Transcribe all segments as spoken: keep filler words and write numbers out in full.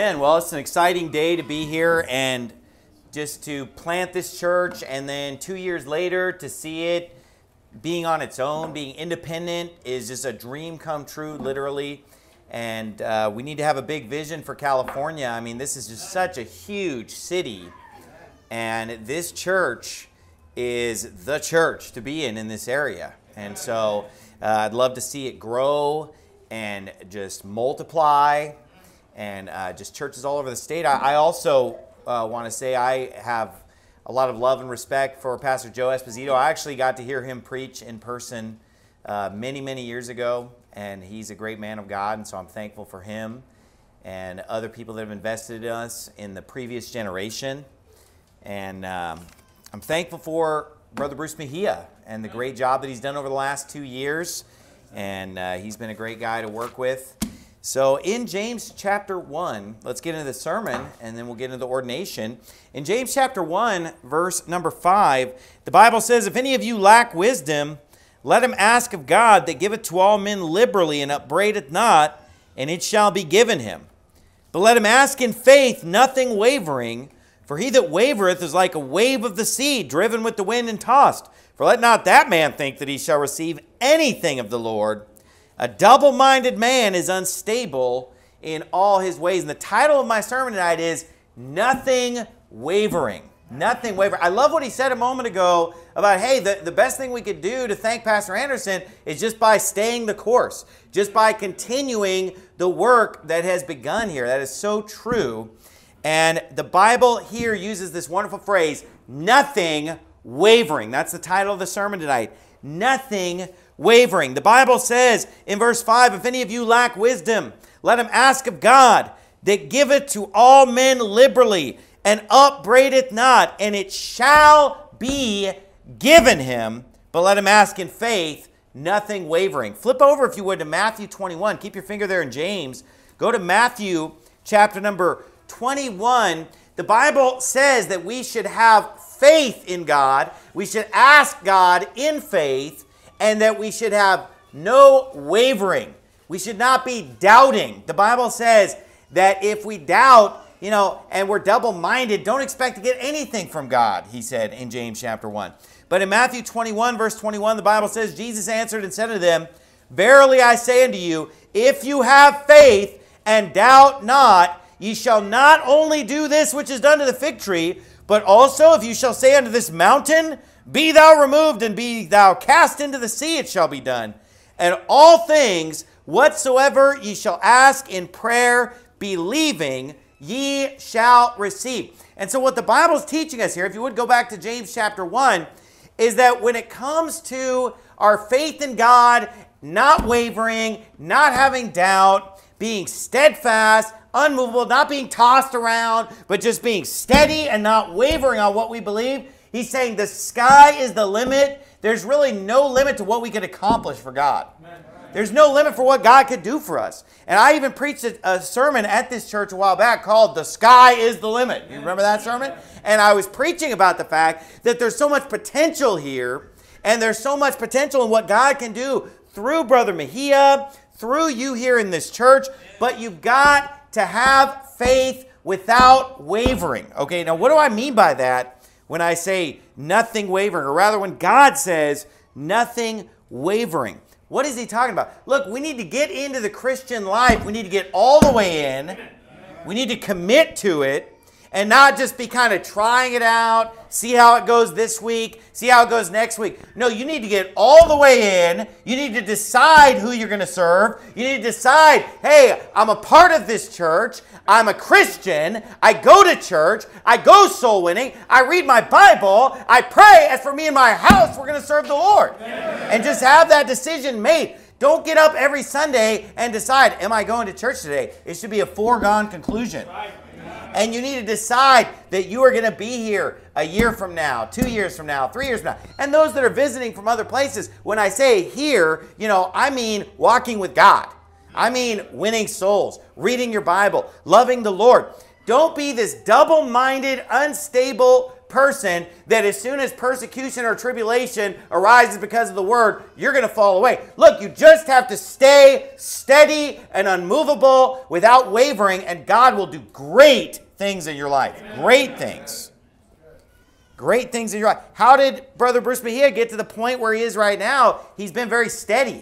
Amen. Well, it's an exciting day to be here and just to plant this church, and then two years later to see it being on its own, being independent, is just a dream come true, literally. And uh, we need to have a big vision for California. I mean, this is just such a huge city, and this church is the church to be in in this area. And so uh, I'd love to see it grow and just multiply, and uh, just churches all over the state. I, I also uh, want to say I have a lot of love and respect for Pastor Joe Esposito. I actually got to hear him preach in person uh, many, many years ago, and he's a great man of God, and so I'm thankful for him and other people that have invested in us in the previous generation. And um, I'm thankful for Brother Bruce Mejia and the great job that he's done over the last two years, and uh, he's been a great guy to work with. So in James chapter one, let's get into the sermon, and then we'll get into the ordination. In James chapter one, verse number five, the Bible says, "If any of you lack wisdom, let him ask of God, that giveth to all men liberally, and upbraideth not, and it shall be given him. But let him ask in faith, nothing wavering. For he that wavereth is like a wave of the sea, driven with the wind and tossed. For let not that man think that he shall receive anything of the Lord. A double-minded man is unstable in all his ways." And the title of my sermon tonight is Nothing Wavering. Nothing wavering. I love what he said a moment ago about, hey, the, the best thing we could do to thank Pastor Anderson is just by staying the course, just by continuing the work that has begun here. That is so true. And the Bible here uses this wonderful phrase, nothing wavering. That's the title of the sermon tonight. Nothing wavering. The Bible says in verse five, "If any of you lack wisdom, let him ask of God, that giveth to all men liberally, and upbraideth not, and it shall be given him. But let him ask in faith, nothing wavering." Flip over, if you would, to Matthew twenty-one. Keep your finger there in James. Go to Matthew chapter number twenty-one. The Bible says that we should have faith in God. We should ask God in faith, and that we should have no wavering. We should not be doubting. The Bible says that if we doubt, you know, and we're double-minded, don't expect to get anything from God, he said in James chapter one. But in Matthew twenty-one, verse twenty-one, the Bible says, "Jesus answered and said unto them, Verily I say unto you, if you have faith and doubt not, ye shall not only do this which is done to the fig tree, but also if you shall say unto this mountain, Be thou removed, and be thou cast into the sea, it shall be done. And all things whatsoever ye shall ask in prayer, believing, ye shall receive." And so what the Bible is teaching us here, if you would go back to James chapter one, is that when it comes to our faith in God, not wavering, not having doubt, being steadfast, unmovable, not being tossed around, but just being steady and not wavering on what we believe, he's saying the sky is the limit. There's really no limit to what we can accomplish for God. There's no limit for what God could do for us. And I even preached a, a sermon at this church a while back called "The Sky is the Limit." You remember that sermon? And I was preaching about the fact that there's so much potential here, and there's so much potential in what God can do through Brother Mejia, through you here in this church, but you've got to have faith without wavering. Okay, now what do I mean by that when I say nothing wavering, or rather when God says nothing wavering? What is he talking about? Look, we need to get into the Christian life. We need to get all the way in. We need to commit to it and not just be kind of trying it out, see how it goes this week, see how it goes next week. No, you need to get all the way in. You need to decide who you're going to serve. You need to decide, hey, I'm a part of this church. I'm a Christian. I go to church. I go soul winning. I read my Bible. I pray. As for me and my house, we're going to serve the Lord. And just have that decision made. Don't get up every Sunday and decide, am I going to church today? It should be a foregone conclusion. And you need to decide that you are going to be here a year from now, two years from now, three years from now. And those that are visiting from other places, when I say here, you know, I mean walking with God. I mean winning souls, reading your Bible, loving the Lord. Don't be this double-minded, unstable person that as soon as persecution or tribulation arises because of the word, you're going to fall away. Look, you just have to stay steady and unmovable without wavering, and God will do great things in your life. Great things. Great things in your life. How did Brother Bruce Mejia get to the point where he is right now? He's been very steady.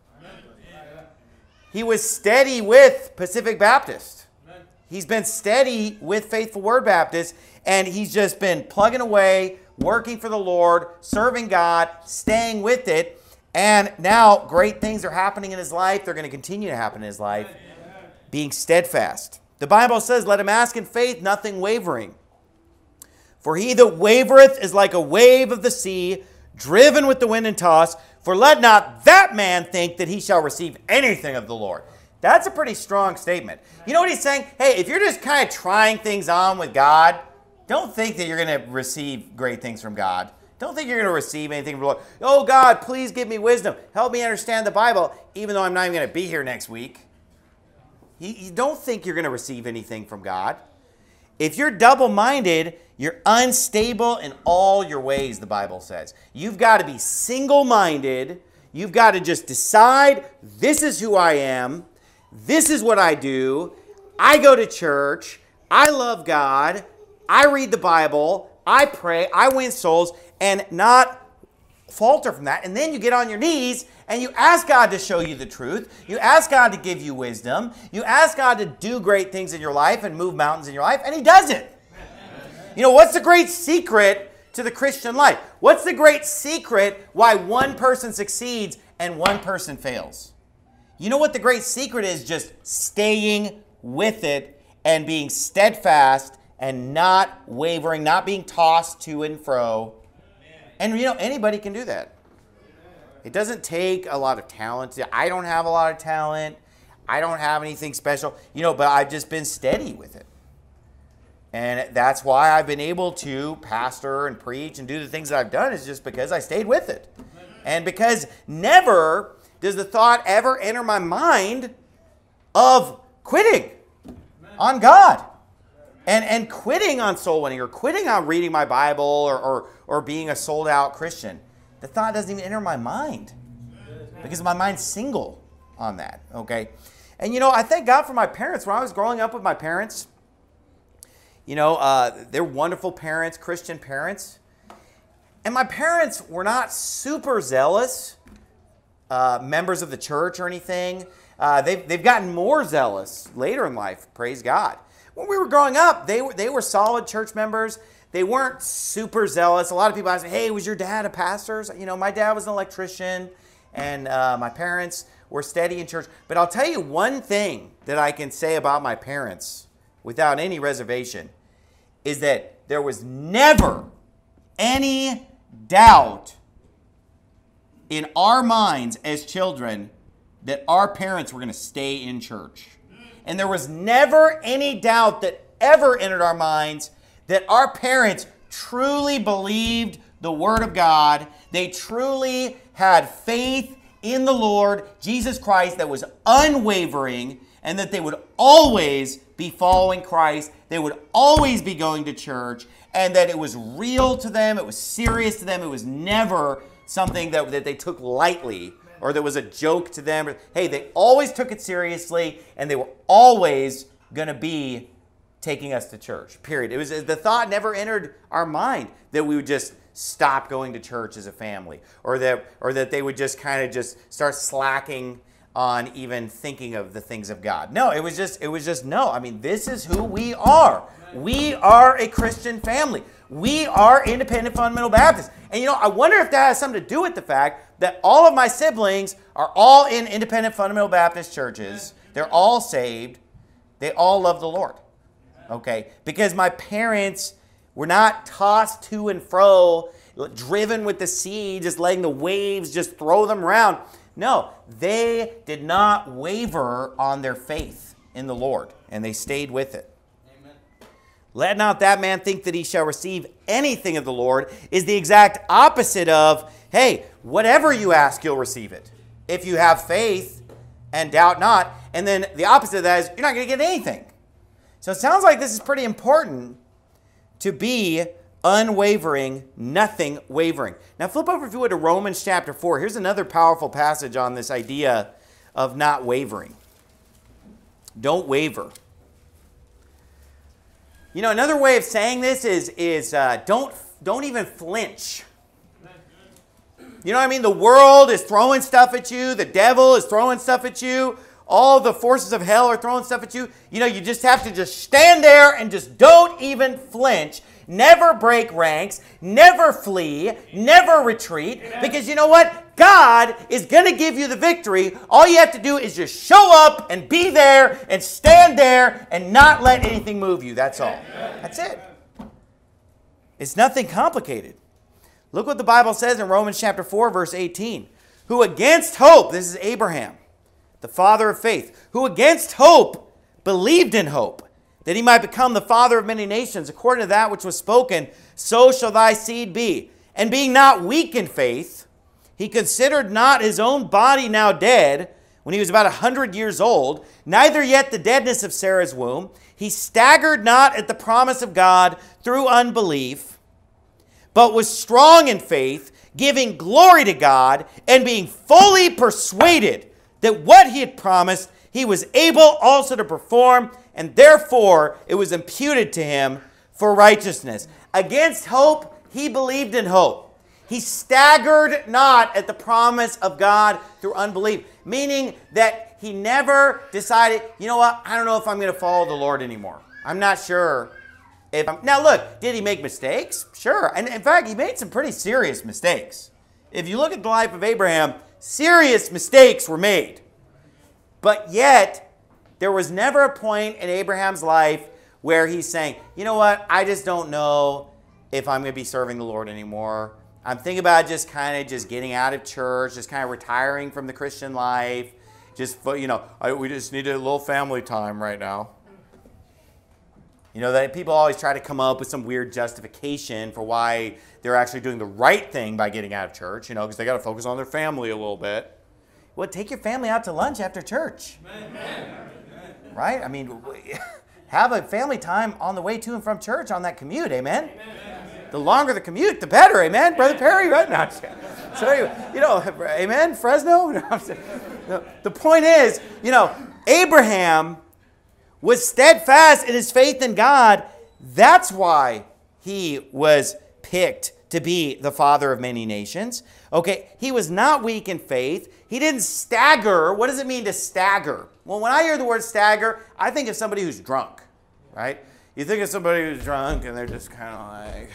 He was steady with Pacific Baptist. He's been steady with Faithful Word Baptist, and he's just been plugging away, working for the Lord, serving God, staying with it, and now great things are happening in his life. They're going to continue to happen in his life, being steadfast. The Bible says, let him ask in faith, nothing wavering. For he that wavereth is like a wave of the sea, driven with the wind and tossed. For let not that man think that he shall receive anything of the Lord. That's a pretty strong statement. You know what he's saying? Hey, if you're just kind of trying things on with God, don't think that you're going to receive great things from God. Don't think you're going to receive anything from the Lord. Oh, God, please give me wisdom. Help me understand the Bible, even though I'm not even going to be here next week. You, you don't think you're going to receive anything from God. If you're double-minded, you're unstable in all your ways, the Bible says. You've got to be single-minded. You've got to just decide, this is who I am. This is what I do. I go to church. I love God. I read the Bible. I pray. I win souls. And not falter from that. And then you get on your knees and you ask God to show you the truth. You ask God to give you wisdom. You ask God to do great things in your life and move mountains in your life. And he does it. You know, what's the great secret to the Christian life? What's the great secret why one person succeeds and one person fails? You know what the great secret is? Just staying with it and being steadfast and not wavering, not being tossed to and fro. And, you know, anybody can do that. It doesn't take a lot of talent. I don't have a lot of talent. I don't have anything special, you know, but I've just been steady with it. And that's why I've been able to pastor and preach and do the things that I've done, is just because I stayed with it. And because never does the thought ever enter my mind of quitting on God. And and quitting on soul winning or quitting on reading my Bible or, or, or being a sold out Christian. The thought doesn't even enter my mind because my mind's single on that, okay? And, you know, I thank God for my parents. When I was growing up with my parents, you know, uh, they're wonderful parents, Christian parents. And my parents were not super zealous uh, members of the church or anything. Uh, they've, they've gotten more zealous later in life, praise God. When we were growing up, they were, they were solid church members. They weren't super zealous. A lot of people ask me, hey, was your dad a pastor? You know, my dad was an electrician, and uh, my parents were steady in church. But I'll tell you one thing that I can say about my parents without any reservation is that there was never any doubt in our minds as children that our parents were going to stay in church. And there was never any doubt that ever entered our minds that our parents truly believed the Word of God. They truly had faith in the Lord Jesus Christ that was unwavering, and that they would always be following Christ. They would always be going to church, and that it was real to them. It was serious to them. It was never something that, that they took lightly or that was a joke to them. Hey, they always took it seriously, and they were always going to be taking us to church, period. It was the thought never entered our mind that we would just stop going to church as a family, or that or that they would just kind of just start slacking on even thinking of the things of God. No, it was just it was just no. I mean, this is who we are. We are a Christian family. We are independent fundamental Baptists. And you know, I wonder if that has something to do with the fact that all of my siblings are all in independent fundamental Baptist churches. They're all saved. They all love the Lord. Okay? Because my parents were not tossed to and fro, driven with the sea, just letting the waves just throw them around. No, they did not waver on their faith in the Lord, and they stayed with it. Amen. Let not that man think that he shall receive anything of the Lord is the exact opposite of, hey, whatever you ask, you'll receive it. If you have faith and doubt not. And then the opposite of that is you're not going to get anything. So it sounds like this is pretty important to be unwavering, nothing wavering. Now flip over, if you would, to Romans chapter four. Here's another powerful passage on this idea of not wavering. Don't waver. You know, another way of saying this is, is uh, don't, don't even flinch. You know what I mean? The world is throwing stuff at you. The devil is throwing stuff at you. All the forces of hell are throwing stuff at you. You know, you just have to just stand there and just don't even flinch. Never break ranks. Never flee. Never retreat. Because you know what? God is going to give you the victory. All you have to do is just show up and be there and stand there and not let anything move you. That's all. That's it. It's nothing complicated. Look what the Bible says in Romans chapter four, verse eighteen. Who against hope, this is Abraham, the father of faith, who against hope believed in hope, that he might become the father of many nations, according to that which was spoken, so shall thy seed be. And being not weak in faith, he considered not his own body now dead, when he was about a hundred years old, neither yet the deadness of Sarah's womb. He staggered not at the promise of God through unbelief, but was strong in faith, giving glory to God, and being fully persuaded that what he had promised, he was able also to perform, and therefore it was imputed to him for righteousness. Against hope, he believed in hope. He staggered not at the promise of God through unbelief, meaning that he never decided, you know what, I don't know if I'm going to follow the Lord anymore. I'm not sure. If I'm, now look, did he make mistakes? Sure. And in fact, he made some pretty serious mistakes. If you look at the life of Abraham, serious mistakes were made. But yet, there was never a point in Abraham's life where he's saying, you know what, I just don't know if I'm going to be serving the Lord anymore. I'm thinking about just kind of just getting out of church, just kind of retiring from the Christian life. Just, you know, I, we just need a little family time right now. You know, that people always try to come up with some weird justification for why they're actually doing the right thing by getting out of church, you know, because they got to focus on their family a little bit. Well, take your family out to lunch after church. Amen. Right? I mean, have a family time on the way to and from church on that commute, amen? Amen. The longer the commute, the better, amen? Brother Perry, right? No, so, you know, amen? Fresno? No, the point is, you know, Abraham was steadfast in his faith in God. That's why he was picked to be the father of many nations. Okay, he was not weak in faith. He didn't stagger. What does it mean to stagger? Well, when I hear the word stagger, I think of somebody who's drunk, right? You think of somebody who's drunk and they're just kind of like...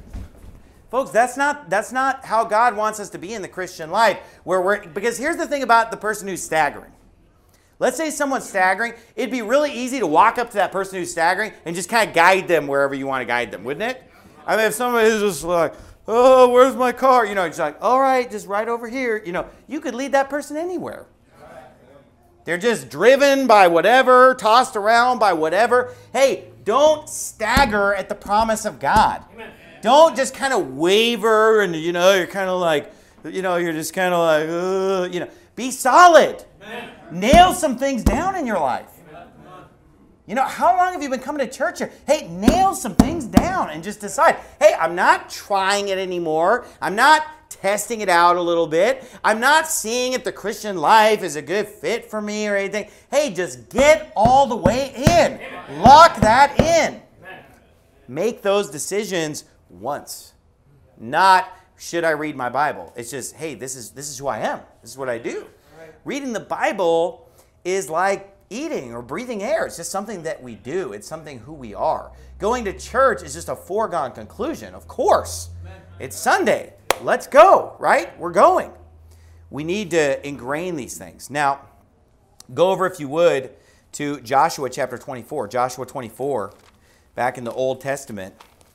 Folks, that's not, that's not how God wants us to be in the Christian life. Where we're, because here's the thing about the person who's staggering. Let's say someone's staggering. It'd be really easy to walk up to that person who's staggering and just kind of guide them wherever you want to guide them, wouldn't it? I mean, if somebody's just like, oh, where's my car? You know, it's like, all right, just right over here. You know, you could lead that person anywhere. They're just driven by whatever, tossed around by whatever. Hey, don't stagger at the promise of God. Don't just kind of waver and, you know, you're kind of like, you know, you're just kind of like, uh, you know. Be solid. Amen. Nail some things down in your life. Amen. You know, how long have you been coming to church here? Hey, nail some things down and just decide, hey, I'm not trying it anymore. I'm not testing it out a little bit. I'm not seeing if the Christian life is a good fit for me or anything. Hey, just get all the way in. Amen. Lock that in. Amen. Make those decisions once. Not, should I read my Bible? It's just, hey, this is this is who I am. This is what I do. Right. Reading the Bible is like eating or breathing air. It's just something that we do. It's something who we are. Going to church is just a foregone conclusion. Of course. Amen. It's Sunday. Let's go, right? We're going. We need to ingrain these things. Now, go over, if you would, to Joshua chapter twenty-four. Joshua twenty-four, back in the Old Testament.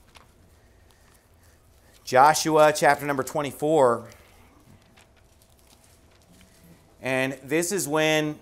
Joshua chapter number twenty-four. And this is when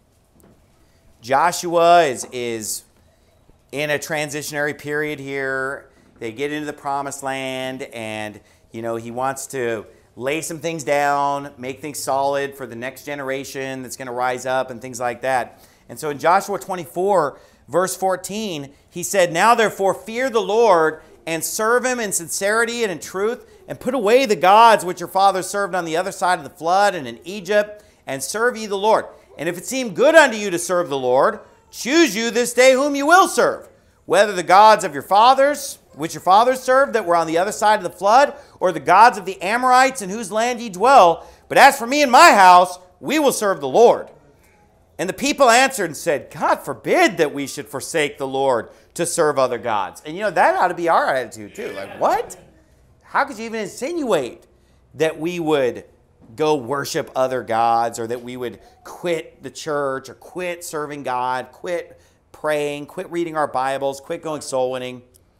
Joshua is, is in a transitionary period here. They get into the promised land, and you know, he wants to lay some things down, make things solid for the next generation that's going to rise up and things like that. And so in Joshua twenty-four, verse fourteen, he said, "Now therefore fear the Lord and serve him in sincerity and in truth, and put away the gods which your fathers served on the other side of the flood and in Egypt, and serve ye the Lord. And if it seem good unto you to serve the Lord, choose you this day whom you will serve, whether the gods of your fathers, which your fathers served that were on the other side of the flood, or the gods of the Amorites in whose land ye dwell. But as for me and my house, we will serve the Lord. And the people answered and said, God forbid that we should forsake the Lord to serve other gods. And you know, that ought to be our attitude too. Like, what? How could you even insinuate that we would go worship other gods, or that we would quit the church, or quit serving God, quit praying, quit reading our Bibles, quit going soul winning?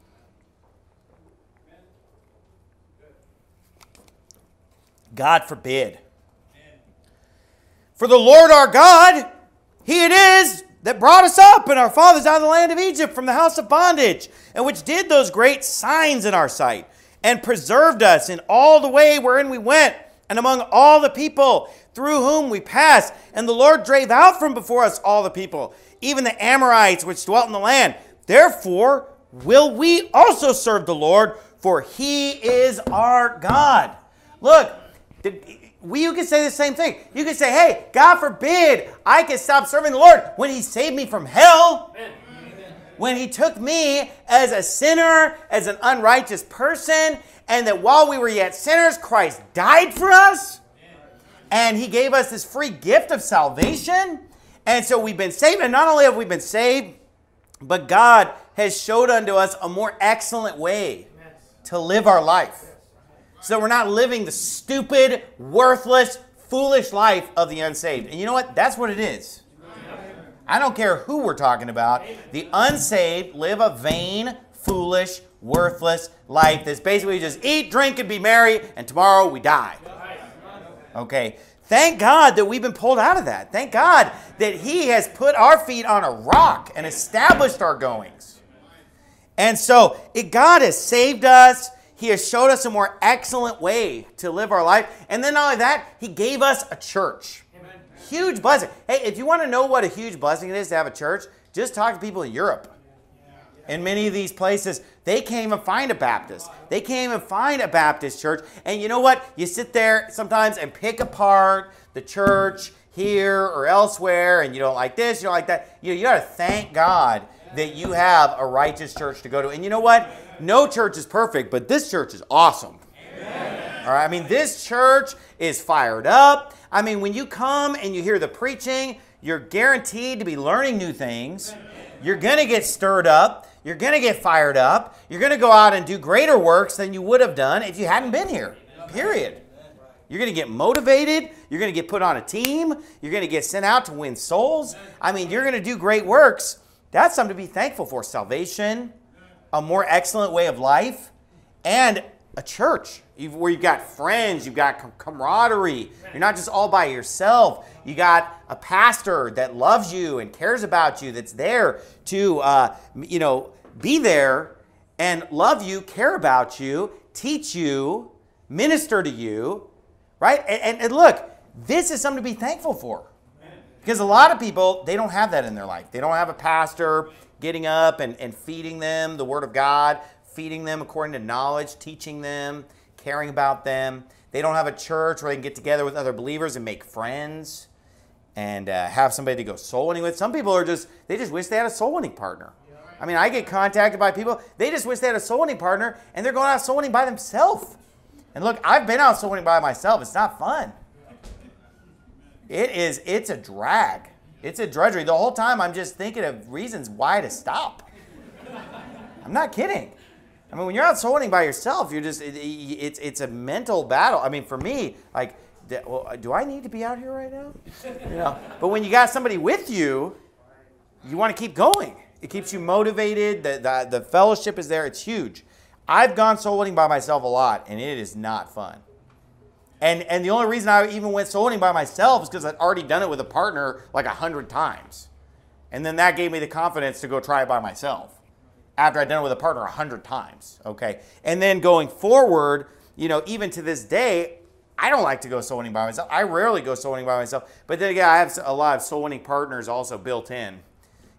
God forbid. For the Lord our God, He it is that brought us up and our fathers out of the land of Egypt from the house of bondage, and which did those great signs in our sight, and preserved us in all the way wherein we went, and among all the people through whom we passed. And the Lord drave out from before us all the people, even the Amorites which dwelt in the land. Therefore will we also serve the Lord, for He is our God. Look, we, you can say the same thing. You can say, hey, God forbid I can stop serving the Lord when He saved me from hell. Amen. When He took me as a sinner, as an unrighteous person, and that while we were yet sinners, Christ died for us. And He gave us this free gift of salvation. And so we've been saved. And not only have we been saved, but God has showed unto us a more excellent way to live our life. So we're not living the stupid, worthless, foolish life of the unsaved. And you know what? That's what it is. I don't care who we're talking about. The unsaved live a vain, foolish, worthless life that's basically just eat, drink, and be merry, and tomorrow we die. Okay. Thank God that we've been pulled out of that. Thank God that He has put our feet on a rock and established our goings. And so it, God has saved us. He has showed us a more excellent way to live our life. And then not only that, He gave us a church. Amen. Huge blessing. Hey, if you want to know what a huge blessing it is to have a church, just talk to people in Europe. In many of these places, they can't even find a Baptist. They can't even find a Baptist church. And you know what? You sit there sometimes and pick apart the church here or elsewhere, and you don't like this, you don't like that. You know, you got to thank God that you have a righteous church to go to. And you know what? No church is perfect, but this church is awesome. Amen. All right. I mean, this church is fired up. I mean, when you come and you hear the preaching, you're guaranteed to be learning new things. You're going to get stirred up. You're going to get fired up. You're going to go out and do greater works than you would have done if you hadn't been here. Period. You're going to get motivated. You're going to get put on a team. You're going to get sent out to win souls. I mean, you're going to do great works. That's something to be thankful for. Salvation, a more excellent way of life, and a church where you've got friends, you've got camaraderie. You're not just all by yourself. You got a pastor that loves you and cares about you, that's there to, uh, you know, be there and love you, care about you, teach you, minister to you, right? And, and, and look, this is something to be thankful for. Because a lot of people, they don't have that in their life. They don't have a pastor getting up and, and feeding them the Word of God, feeding them according to knowledge, teaching them, caring about them. They don't have a church where they can get together with other believers and make friends and uh, have somebody to go soul winning with. Some people are just, they just wish they had a soul winning partner. I mean, I get contacted by people, they just wish they had a soul winning partner, and they're going out soul winning by themselves. And look, I've been out soul winning by myself. It's not fun. It is, it's a drag. It's a drudgery. The whole time I'm just thinking of reasons why to stop. I'm not kidding. I mean, when you're out soul winning by yourself, you're just, it, it's it's a mental battle. I mean, for me, like, well, do I need to be out here right now? You know. But when you got somebody with you, you want to keep going. It keeps you motivated. The, the, the fellowship is there. It's huge. I've gone soul winning by myself a lot, and it is not fun. And and the only reason I even went soul winning by myself is because I'd already done it with a partner like a hundred times. And then that gave me the confidence to go try it by myself after I'd done it with a partner a hundred times. Okay. And then going forward, you know, even to this day, I don't like to go soul winning by myself. I rarely go soul winning by myself. But then again, I have a lot of soul winning partners also built in.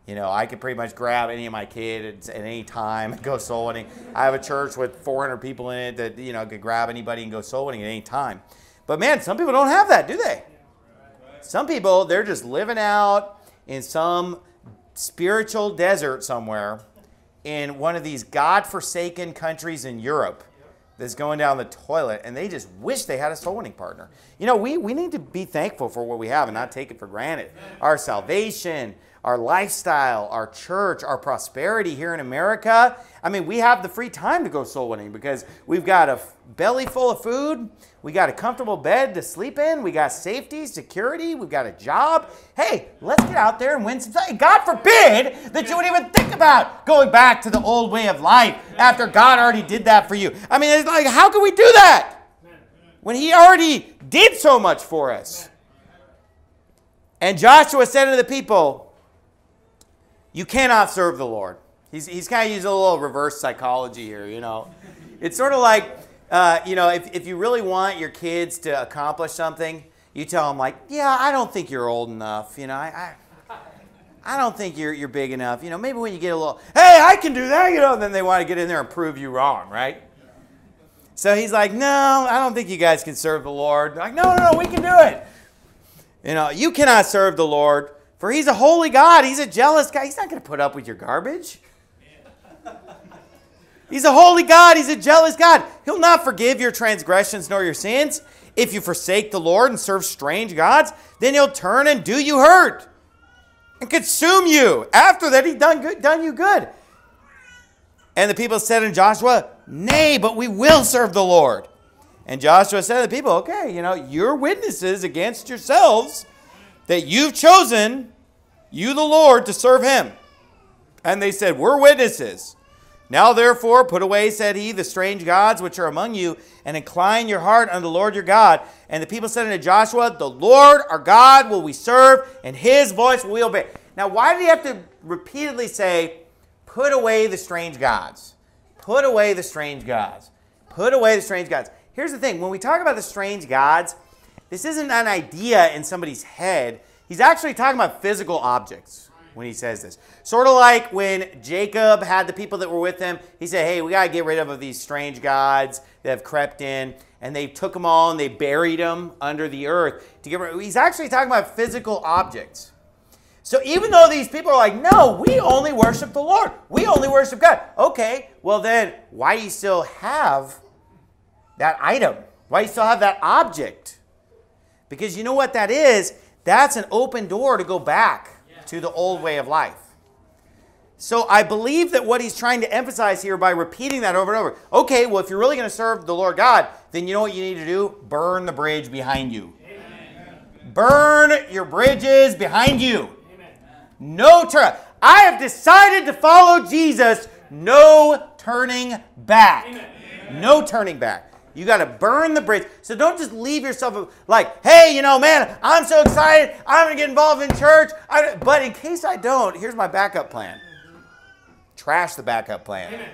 You know, I could pretty much grab any of my kids at any time and go soul winning. I have a church with four hundred people in it that, you know, could grab anybody and go soul winning at any time. But man, some people don't have that, do they? Some people, they're just living out in some spiritual desert somewhere in one of these God-forsaken countries in Europe that's going down the toilet, and they just wish they had a soul winning partner. You know, we, we need to be thankful for what we have and not take it for granted. Our salvation, our lifestyle, our church, our prosperity here in America. I mean, we have the free time to go soul winning because we've got a belly full of food. We got a comfortable bed to sleep in. We got safety, security. We've got a job. Hey, let's get out there and win some. God forbid that you would even think about going back to the old way of life after God already did that for you. I mean, it's like, how can we do that when he already did so much for us? And Joshua said to the people, you cannot serve the Lord. He's, he's kind of using a little reverse psychology here, you know. It's sort of like, uh, you know, if, if you really want your kids to accomplish something, you tell them like, yeah, I don't think you're old enough. You know, I, I, I don't think you're, you're big enough. You know, maybe when you get a little, hey, I can do that, you know, then they want to get in there and prove you wrong, right? So he's like, no, I don't think you guys can serve the Lord. Like, no, no, no, we can do it. You know, you cannot serve the Lord. For he's a holy God. He's a jealous God. He's not going to put up with your garbage. He's a holy God. He's a jealous God. He'll not forgive your transgressions nor your sins. If you forsake the Lord and serve strange gods, then he'll turn and do you hurt and consume you. After that, he's done, good, done you good. And the people said to Joshua, nay, but we will serve the Lord. And Joshua said to the people, okay, you know, you're witnesses against yourselves that you've chosen, you the Lord, to serve him. And they said, we're witnesses. Now therefore, put away, said he, the strange gods which are among you, and incline your heart unto the Lord your God. And the people said unto Joshua, the Lord our God will we serve, and his voice will we obey. Now why did he have to repeatedly say, put away the strange gods? Put away the strange gods. Put away the strange gods. Here's the thing. When we talk about the strange gods, this isn't an idea in somebody's head. He's actually talking about physical objects when he says this. Sort of like when Jacob had the people that were with him. He said, hey, we got to get rid of these strange gods that have crept in. And they took them all and they buried them under the earth. To get rid. He's actually talking about physical objects. So even though these people are like, no, we only worship the Lord. We only worship God. Okay, well then, why do you still have that item? Why do you still have that object? Because you know what that is? That's an open door to go back to the old way of life. So I believe that what he's trying to emphasize here by repeating that over and over. Okay, well, if you're really going to serve the Lord God, then you know what you need to do? Burn the bridge behind you. Amen. Burn your bridges behind you. Amen. No turn. I have decided to follow Jesus. No turning back. Amen. No turning back. You got to burn the bridge. So don't just leave yourself like, hey, you know, man, I'm so excited. I'm going to get involved in church. I, but in case I don't, here's my backup plan. Trash the backup plan. Amen.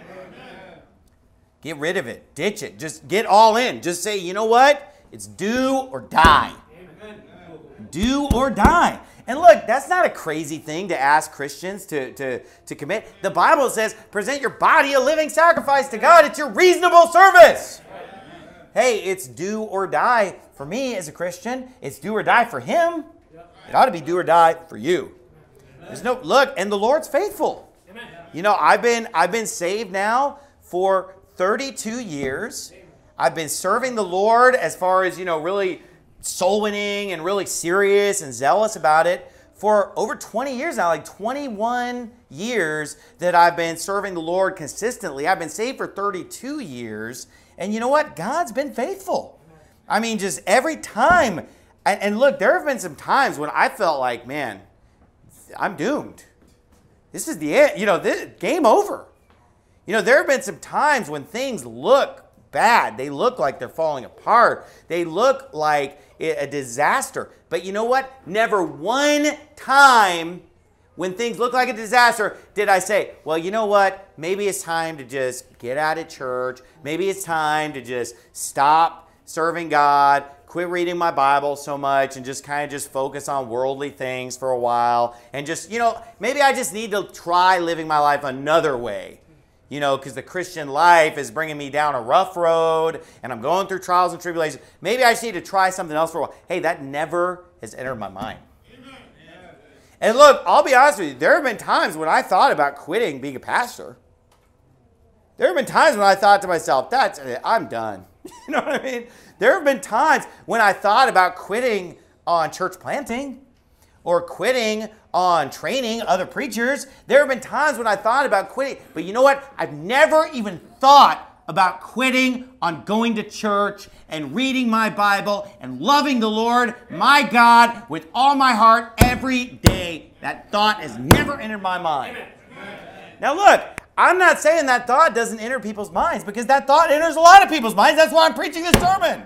Get rid of it. Ditch it. Just get all in. Just say, you know what? It's do or die. Amen. Do or die. And look, that's not a crazy thing to ask Christians to, to, to commit. The Bible says, present your body a living sacrifice to God. It's your reasonable service. Hey, it's do or die for me as a Christian. It's do or die for him. It ought to be do or die for you. There's no look, and the Lord's faithful. You know, I've been I've been saved now for thirty-two years. I've been serving the Lord as far as, you know, really soul winning and really serious and zealous about it for over twenty years now, like twenty-one years that I've been serving the Lord consistently. I've been saved for thirty-two years. And you know what? God's been faithful. I mean, just every time. And, and look, there have been some times when I felt like, man, I'm doomed. This is the end. You know, this, game over. You know, there have been some times when things look bad. They look like they're falling apart. They look like a disaster. But you know what? Never one time when things look like a disaster did I say, well, you know what? Maybe it's time to just get out of church. Maybe it's time to just stop serving God, quit reading my Bible so much and just kind of just focus on worldly things for a while. And just, you know, maybe I just need to try living my life another way. You know, because the Christian life is bringing me down a rough road and I'm going through trials and tribulations. Maybe I just need to try something else for a while. Hey, that never has entered my mind. Amen. And look, I'll be honest with you. There have been times when I thought about quitting being a pastor. There have been times when I thought to myself, that's it, I'm done. You know what I mean? There have been times when I thought about quitting on church planting or quitting on training other preachers. There have been times when I thought about quitting. But you know what? I've never even thought about quitting on going to church and reading my Bible and loving the Lord, my God, with all my heart every day. That thought has never entered my mind. Now look, I'm not saying that thought doesn't enter people's minds, because that thought enters a lot of people's minds. That's why I'm preaching this sermon.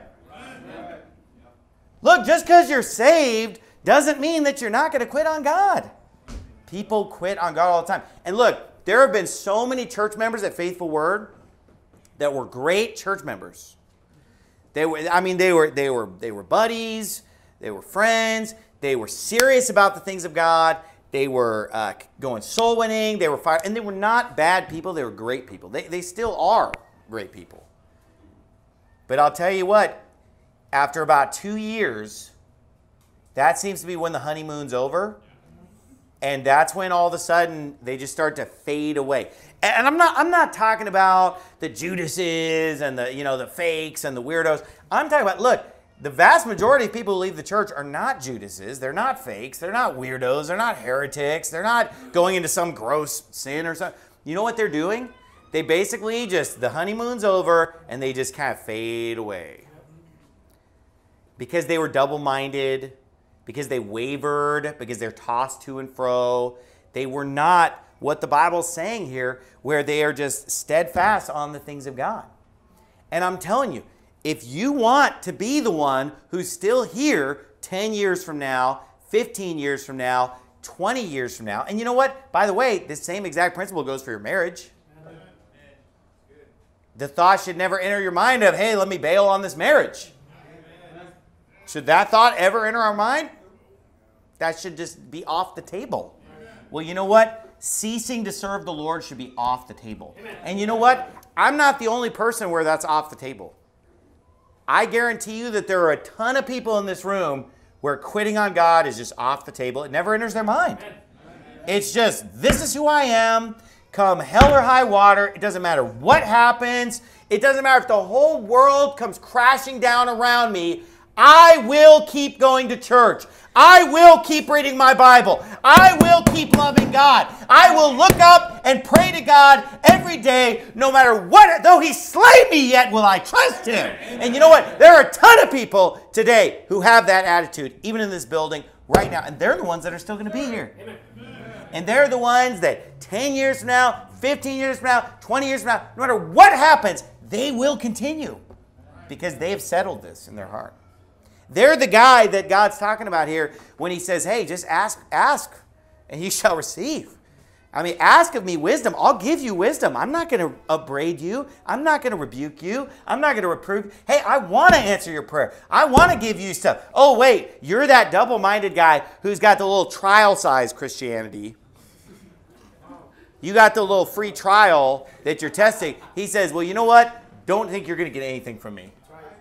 Look, just because you're saved doesn't mean that you're not going to quit on God. People quit on God all the time. And look, there have been so many church members at Faithful Word that were great church members. They were, I mean, they were, they were, they were buddies. They were friends. They were serious about the things of God. They were uh, going soul winning. They were fire, and they were not bad people. They were great people. They, they still are great people. But I'll tell you what, after about two years, that seems to be when the honeymoon's over. And that's when all of a sudden they just start to fade away. And I'm not I'm not talking about the Judases and the, you know, the fakes and the weirdos. I'm talking about, look, the vast majority of people who leave the church are not Judases. They're not fakes. They're not weirdos. They're not heretics. They're not going into some gross sin or something. You know what they're doing? They basically just, the honeymoon's over and they just kind of fade away. Because they were double-minded, because they wavered, because they're tossed to and fro. They were not what the Bible's saying here, where they are just steadfast on the things of God. And I'm telling you, if you want to be the one who's still here ten years from now, fifteen years from now, twenty years from now, and you know what? By the way, this same exact principle goes for your marriage. The thought should never enter your mind of, hey, let me bail on this marriage. Should that thought ever enter our mind? That should just be off the table. Well, you know what? Ceasing to serve the Lord should be off the table. And you know what? I'm not the only person where that's off the table. I guarantee you that there are a ton of people in this room where quitting on God is just off the table. It never enters their mind. It's just, this is who I am. Come hell or high water. It doesn't matter what happens. It doesn't matter if the whole world comes crashing down around me. I will keep going to church. I will keep reading my Bible. I will keep loving God. I will look up and pray to God every day, no matter what. Though he slay me, yet will I trust him. And you know what? There are a ton of people today who have that attitude, even in this building right now. And they're the ones that are still going to be here. And they're the ones that ten years from now, fifteen years from now, twenty years from now, no matter what happens, they will continue because they have settled this in their heart. They're the guy that God's talking about here when he says, hey, just ask, ask, and you shall receive. I mean, ask of me wisdom. I'll give you wisdom. I'm not going to upbraid you. I'm not going to rebuke you. I'm not going to reprove. Hey, I want to answer your prayer. I want to give you stuff. Oh, wait, you're that double-minded guy who's got the little trial-size Christianity. You got the little free trial that you're testing. He says, well, you know what? Don't think you're going to get anything from me.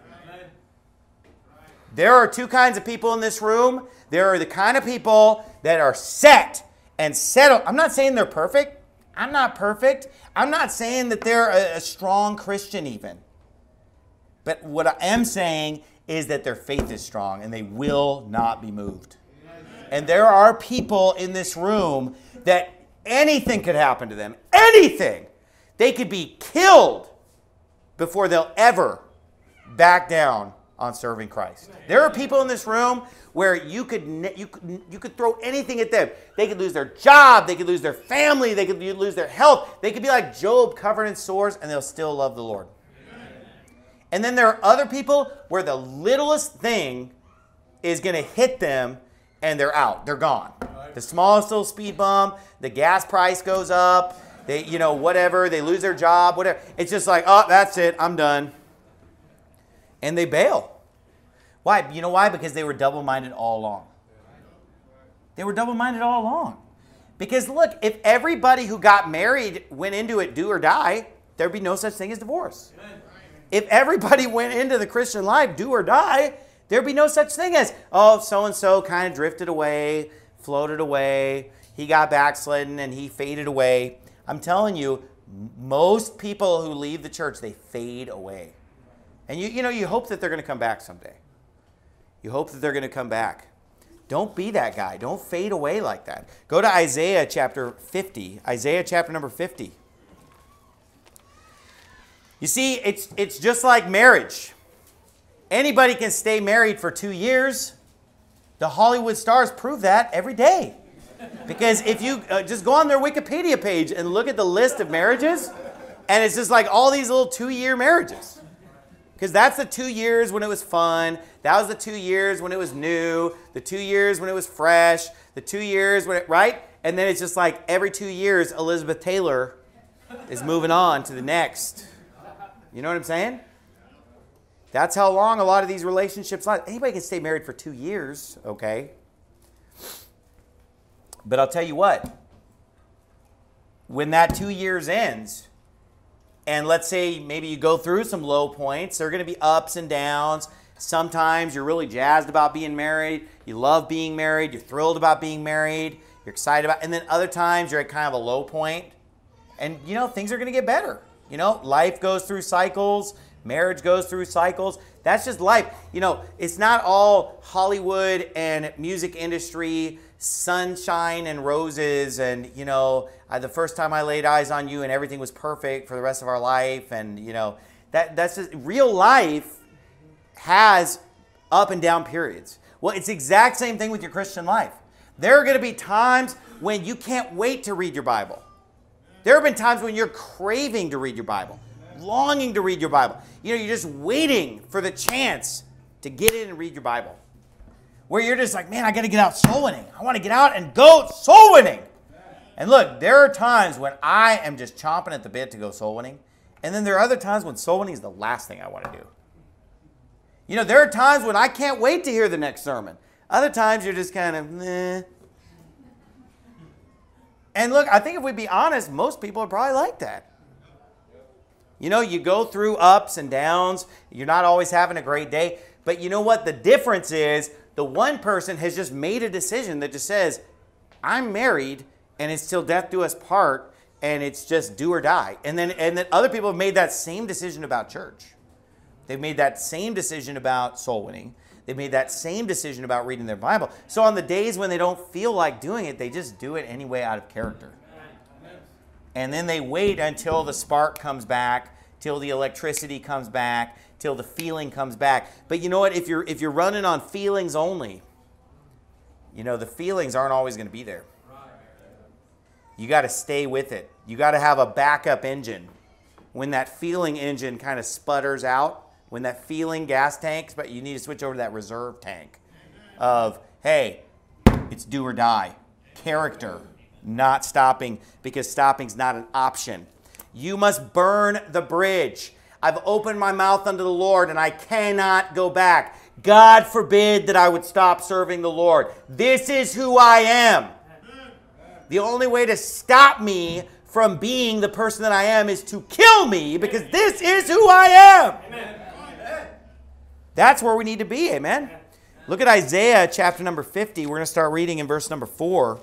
There are two kinds of people in this room. There are the kind of people that are set and settled. I'm not saying they're perfect. I'm not perfect. I'm not saying that they're a, a strong Christian even. But what I am saying is that their faith is strong and they will not be moved. And there are people in this room that anything could happen to them. Anything. They could be killed before they'll ever back down on serving Christ. There are people in this room where you could you could, you could throw anything at them. They could lose their job. They could lose their family. They could lose their health. They could be like Job, covered in sores, and they'll still love the Lord. And then there are other people where the littlest thing is going to hit them, and they're out. They're gone. The smallest little speed bump, the gas price goes up. They, you know, whatever. They lose their job. Whatever. It's just like, oh, that's it. I'm done. And they bail. Why? You know why? Because they were double-minded all along. They were double-minded all along. Because look, if everybody who got married went into it do or die, there'd be no such thing as divorce. Amen. If everybody went into the Christian life do or die, there'd be no such thing as, oh, so-and-so kind of drifted away, floated away, he got backslidden and he faded away. I'm telling you, most people who leave the church, they fade away. And you, you know, you hope that they're going to come back someday. You hope that they're going to come back. Don't be that guy. Don't fade away like that. Go to Isaiah chapter fifty. Isaiah chapter number fifty. You see, it's, it's just like marriage. Anybody can stay married for two years. The Hollywood stars prove that every day. Because if you uh, just go on their Wikipedia page and look at the list of marriages, and it's just like all these little two-year marriages. Because that's the two years when it was fun. That was the two years when it was new. The two years when it was fresh. The two years when it, right? And then it's just like every two years, Elizabeth Taylor is moving on to the next. You know what I'm saying? That's how long a lot of these relationships last. Anybody can stay married for two years, okay? But I'll tell you what. When that two years ends, and let's say maybe you go through some low points. There are going to be ups and downs. Sometimes you're really jazzed about being married. You love being married. You're thrilled about being married. You're excited about it. And then other times you're at kind of a low point. And, you know, things are going to get better. You know, life goes through cycles. Marriage goes through cycles. That's just life. You know, it's not all Hollywood and music industry, sunshine and roses, and, you know, I, the first time I laid eyes on you and everything was perfect for the rest of our life. And, you know, that that's just, real life has up and down periods. Well, it's the exact same thing with your Christian life. There are going to be times when you can't wait to read your Bible. There have been times when you're craving to read your Bible, longing to read your Bible. You know, you're just waiting for the chance to get in and read your Bible. Where you're just like, man, I got to get out soul winning. I want to get out and go soul winning. And look, there are times when I am just chomping at the bit to go soul winning. And then there are other times when soul winning is the last thing I want to do. You know, there are times when I can't wait to hear the next sermon. Other times you're just kind of, meh. And look, I think if we be honest, most people are probably like that. You know, you go through ups and downs. You're not always having a great day. But you know what? The difference is the one person has just made a decision that just says, I'm married and it's till death do us part, and it's just do or die. And then, and then other people have made that same decision about church. They've made that same decision about soul winning. They've made that same decision about reading their Bible. So on the days when they don't feel like doing it, they just do it anyway out of character. And then they wait until the spark comes back, till the electricity comes back, till the feeling comes back. But you know what? If you're if you're running on feelings only, you know, the feelings aren't always going to be there. You got to stay with it. You got to have a backup engine. When that feeling engine kind of sputters out, when that feeling gas tanks, but you need to switch over to that reserve tank of, hey, it's do or die. Character, not stopping, because stopping's not an option. You must burn the bridge. I've opened my mouth unto the Lord, and I cannot go back. God forbid that I would stop serving the Lord. This is who I am. The only way to stop me from being the person that I am is to kill me, because this is who I am. Amen. That's where we need to be, amen? Look at Isaiah chapter number fifty. We're going to start reading in verse number four.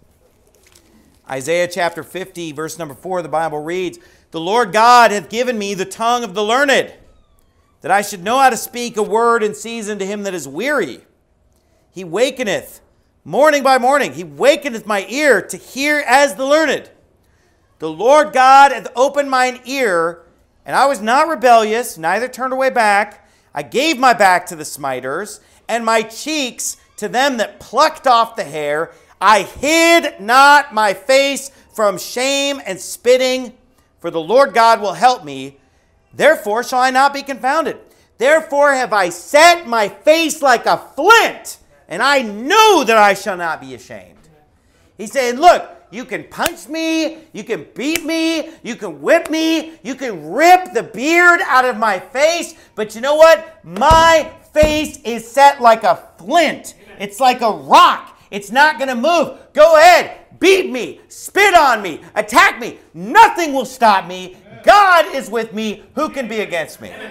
Isaiah chapter fifty, verse number four, the Bible reads, The Lord God hath given me the tongue of the learned, that I should know how to speak a word in season to him that is weary. He wakeneth morning by morning. He wakeneth my ear to hear as the learned. The Lord God hath opened mine ear, and I was not rebellious, neither turned away back. I gave my back to the smiters, and my cheeks to them that plucked off the hair. I hid not my face from shame and spitting, for the Lord God will help me. Therefore shall I not be confounded. Therefore have I set my face like a flint, and I know that I shall not be ashamed. He's saying, look, you can punch me, you can beat me, you can whip me, you can rip the beard out of my face, but you know what? My face is set like a flint. It's like a rock. It's not going to move. Go ahead. Beat me. Spit on me. Attack me. Nothing will stop me. God is with me. Who can be against me?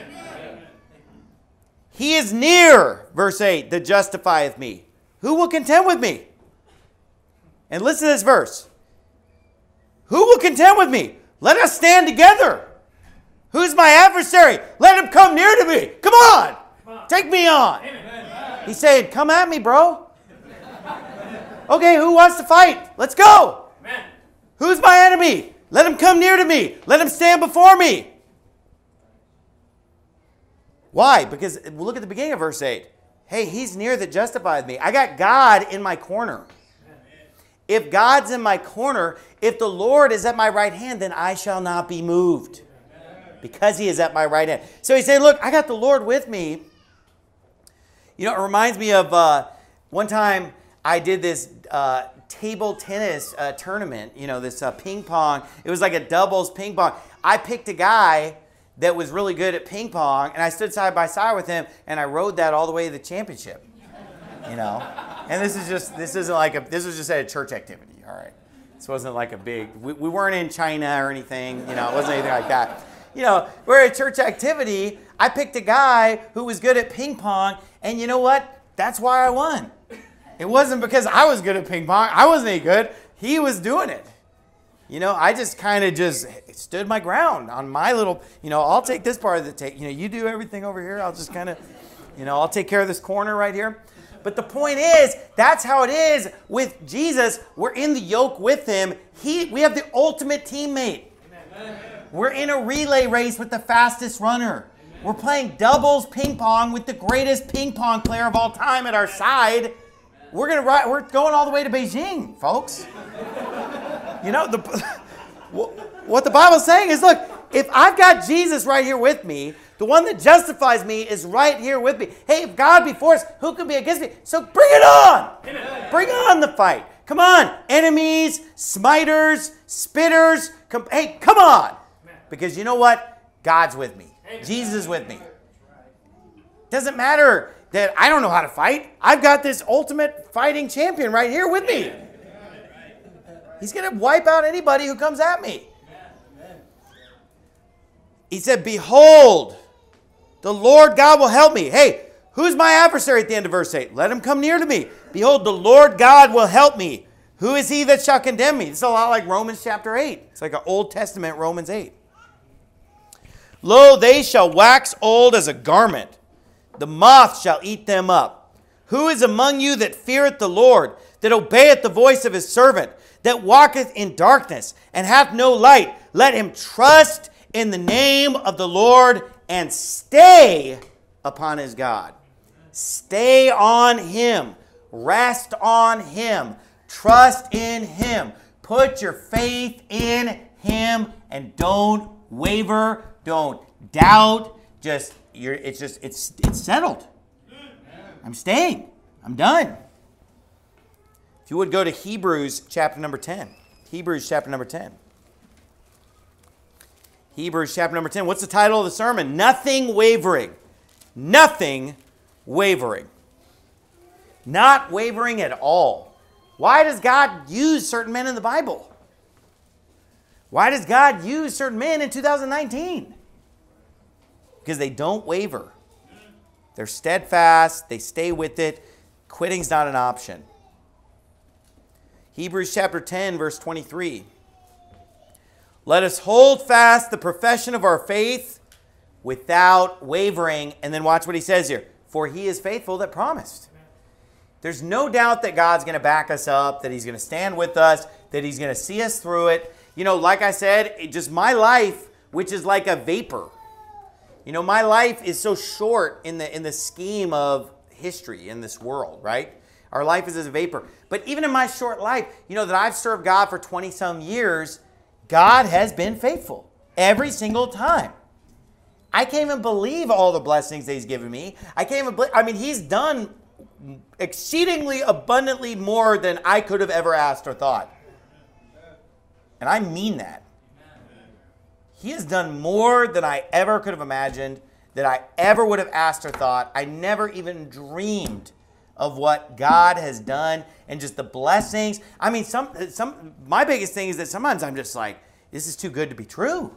He is near, verse eight, that justifieth me. Who will contend with me? And listen to this verse. Who will contend with me? Let us stand together. Who's my adversary? Let him come near to me. Come on. Take me on. He's saying, come at me, bro. Okay, who wants to fight? Let's go. Who's my enemy? Let him come near to me. Let him stand before me. Why? Because look at the beginning of verse eight. Hey, he's near that justifies me. I got God in my corner. If God's in my corner, if the Lord is at my right hand, then I shall not be moved. Because he is at my right hand. So he's saying, look, I got the Lord with me. You know, it reminds me of uh, one time I did this uh, table tennis uh, tournament. You know, this uh, ping pong. It was like a doubles ping pong. I picked a guy that was really good at ping pong, and I stood side by side with him, and I rode that all the way to the championship. You know, and this is just this isn't like a this was just at a church activity. All right, this wasn't like a big. We, we weren't in China or anything. You know, it wasn't anything like that. You know, we're at a church activity. I picked a guy who was good at ping pong, and you know what? That's why I won. It wasn't because I was good at ping pong. I wasn't any good. He was doing it. You know, I just kind of just stood my ground on my little, you know, I'll take this part of the take. You know, you do everything over here. I'll just kind of, you know, I'll take care of this corner right here. But the point is, that's how it is with Jesus. We're in the yoke with him. He, we have the ultimate teammate. Amen. We're in a relay race with the fastest runner. Amen. We're playing doubles ping pong with the greatest ping pong player of all time at our side. We're gonna ride, we're going all the way to Beijing, folks. You know, the, what the Bible's saying is, look, if I've got Jesus right here with me, the one that justifies me is right here with me. Hey, if God be for us, who can be against me? So bring it on. Amen. Bring on the fight. Come on. Enemies, smiters, spitters. Come, hey, come on. Because you know what? God's with me. Amen. Jesus is with me. Doesn't matter that I don't know how to fight. I've got this ultimate fighting champion right here with me. He's going to wipe out anybody who comes at me. He said, behold, the Lord God will help me. Hey, who's my adversary at the end of verse eight? Let him come near to me. Behold, the Lord God will help me. Who is he that shall condemn me? It's a lot like Romans chapter eight. It's like an Old Testament Romans eight. Lo, they shall wax old as a garment. The moth shall eat them up. Who is among you that feareth the Lord, that obeyeth the voice of his servant, that walketh in darkness, and hath no light? Let him trust in the name of the Lord and stay upon his God. Stay on him. Rest on him. Trust in him. Put your faith in him and don't waver. Don't doubt. Just you're it's just it's it's settled. I'm staying. I'm done. If you would go to Hebrews chapter number ten. Hebrews chapter number ten. Hebrews chapter number ten. What's the title of the sermon? Nothing wavering. Nothing wavering. Not wavering at all. Why does God use certain men in the Bible? Why does God use certain men in two thousand nineteen? Because they don't waver. They're steadfast. They stay with it. Quitting's not an option. Hebrews chapter ten, verse twenty-three. Let us hold fast the profession of our faith without wavering. And then watch what he says here. For he is faithful that promised. There's no doubt that God's going to back us up, that he's going to stand with us, that he's going to see us through it. You know, like I said, it just my life, which is like a vapor. You know, my life is so short in the in the scheme of history in this world, right? Our life is as a vapor. But even in my short life, you know, that I've served God for twenty some years, God has been faithful every single time. I can't even believe all the blessings that he's given me. I can't even believe, I mean, he's done exceedingly abundantly more than I could have ever asked or thought. And I mean that. He has done more than I ever could have imagined. that I ever would have asked or thought. I never even dreamed of what God has done and just the blessings. I mean, some some my biggest thing is that sometimes I'm just like, this is too good to be true.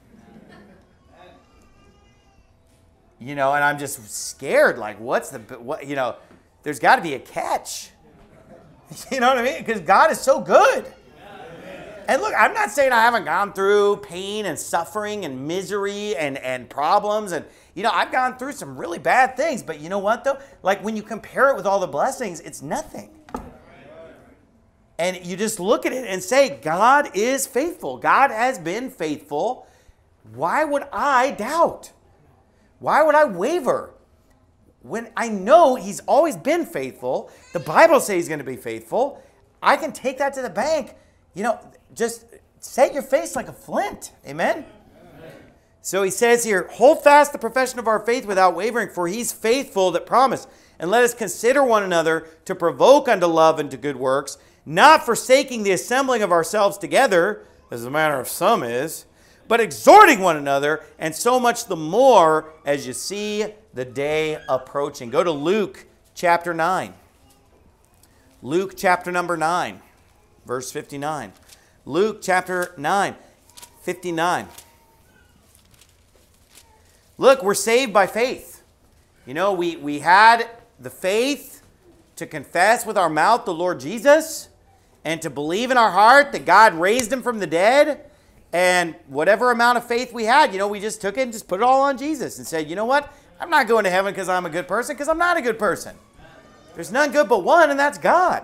You know, and I'm just scared. Like, what's the, what, you know, there's got to be a catch. You know what I mean? Because God is so good. And look, I'm not saying I haven't gone through pain and suffering and misery and, and problems. And, you know, I've gone through some really bad things. But you know what, though? Like, when you compare it with all the blessings, it's nothing. And you just look at it and say, God is faithful. God has been faithful. Why would I doubt? Why would I waver? When I know he's always been faithful, the Bible says he's going to be faithful, I can take that to the bank. You know, just set your face like a flint. Amen? Amen? So he says here, hold fast the profession of our faith without wavering, for he's faithful that promised. And let us consider one another to provoke unto love and to good works, not forsaking the assembling of ourselves together, as the manner of some is, but exhorting one another, and so much the more as you see the day approaching. Go to Luke chapter nine. Luke chapter number nine, verse fifty-nine. Luke chapter nine, fifty-nine. Look, we're saved by faith. You know, we, we had the faith to confess with our mouth the Lord Jesus and to believe in our heart that God raised him from the dead. And whatever amount of faith we had, you know, we just took it and just put it all on Jesus and said, you know what? I'm not going to heaven because I'm a good person, because I'm not a good person. There's none good but one, and that's God.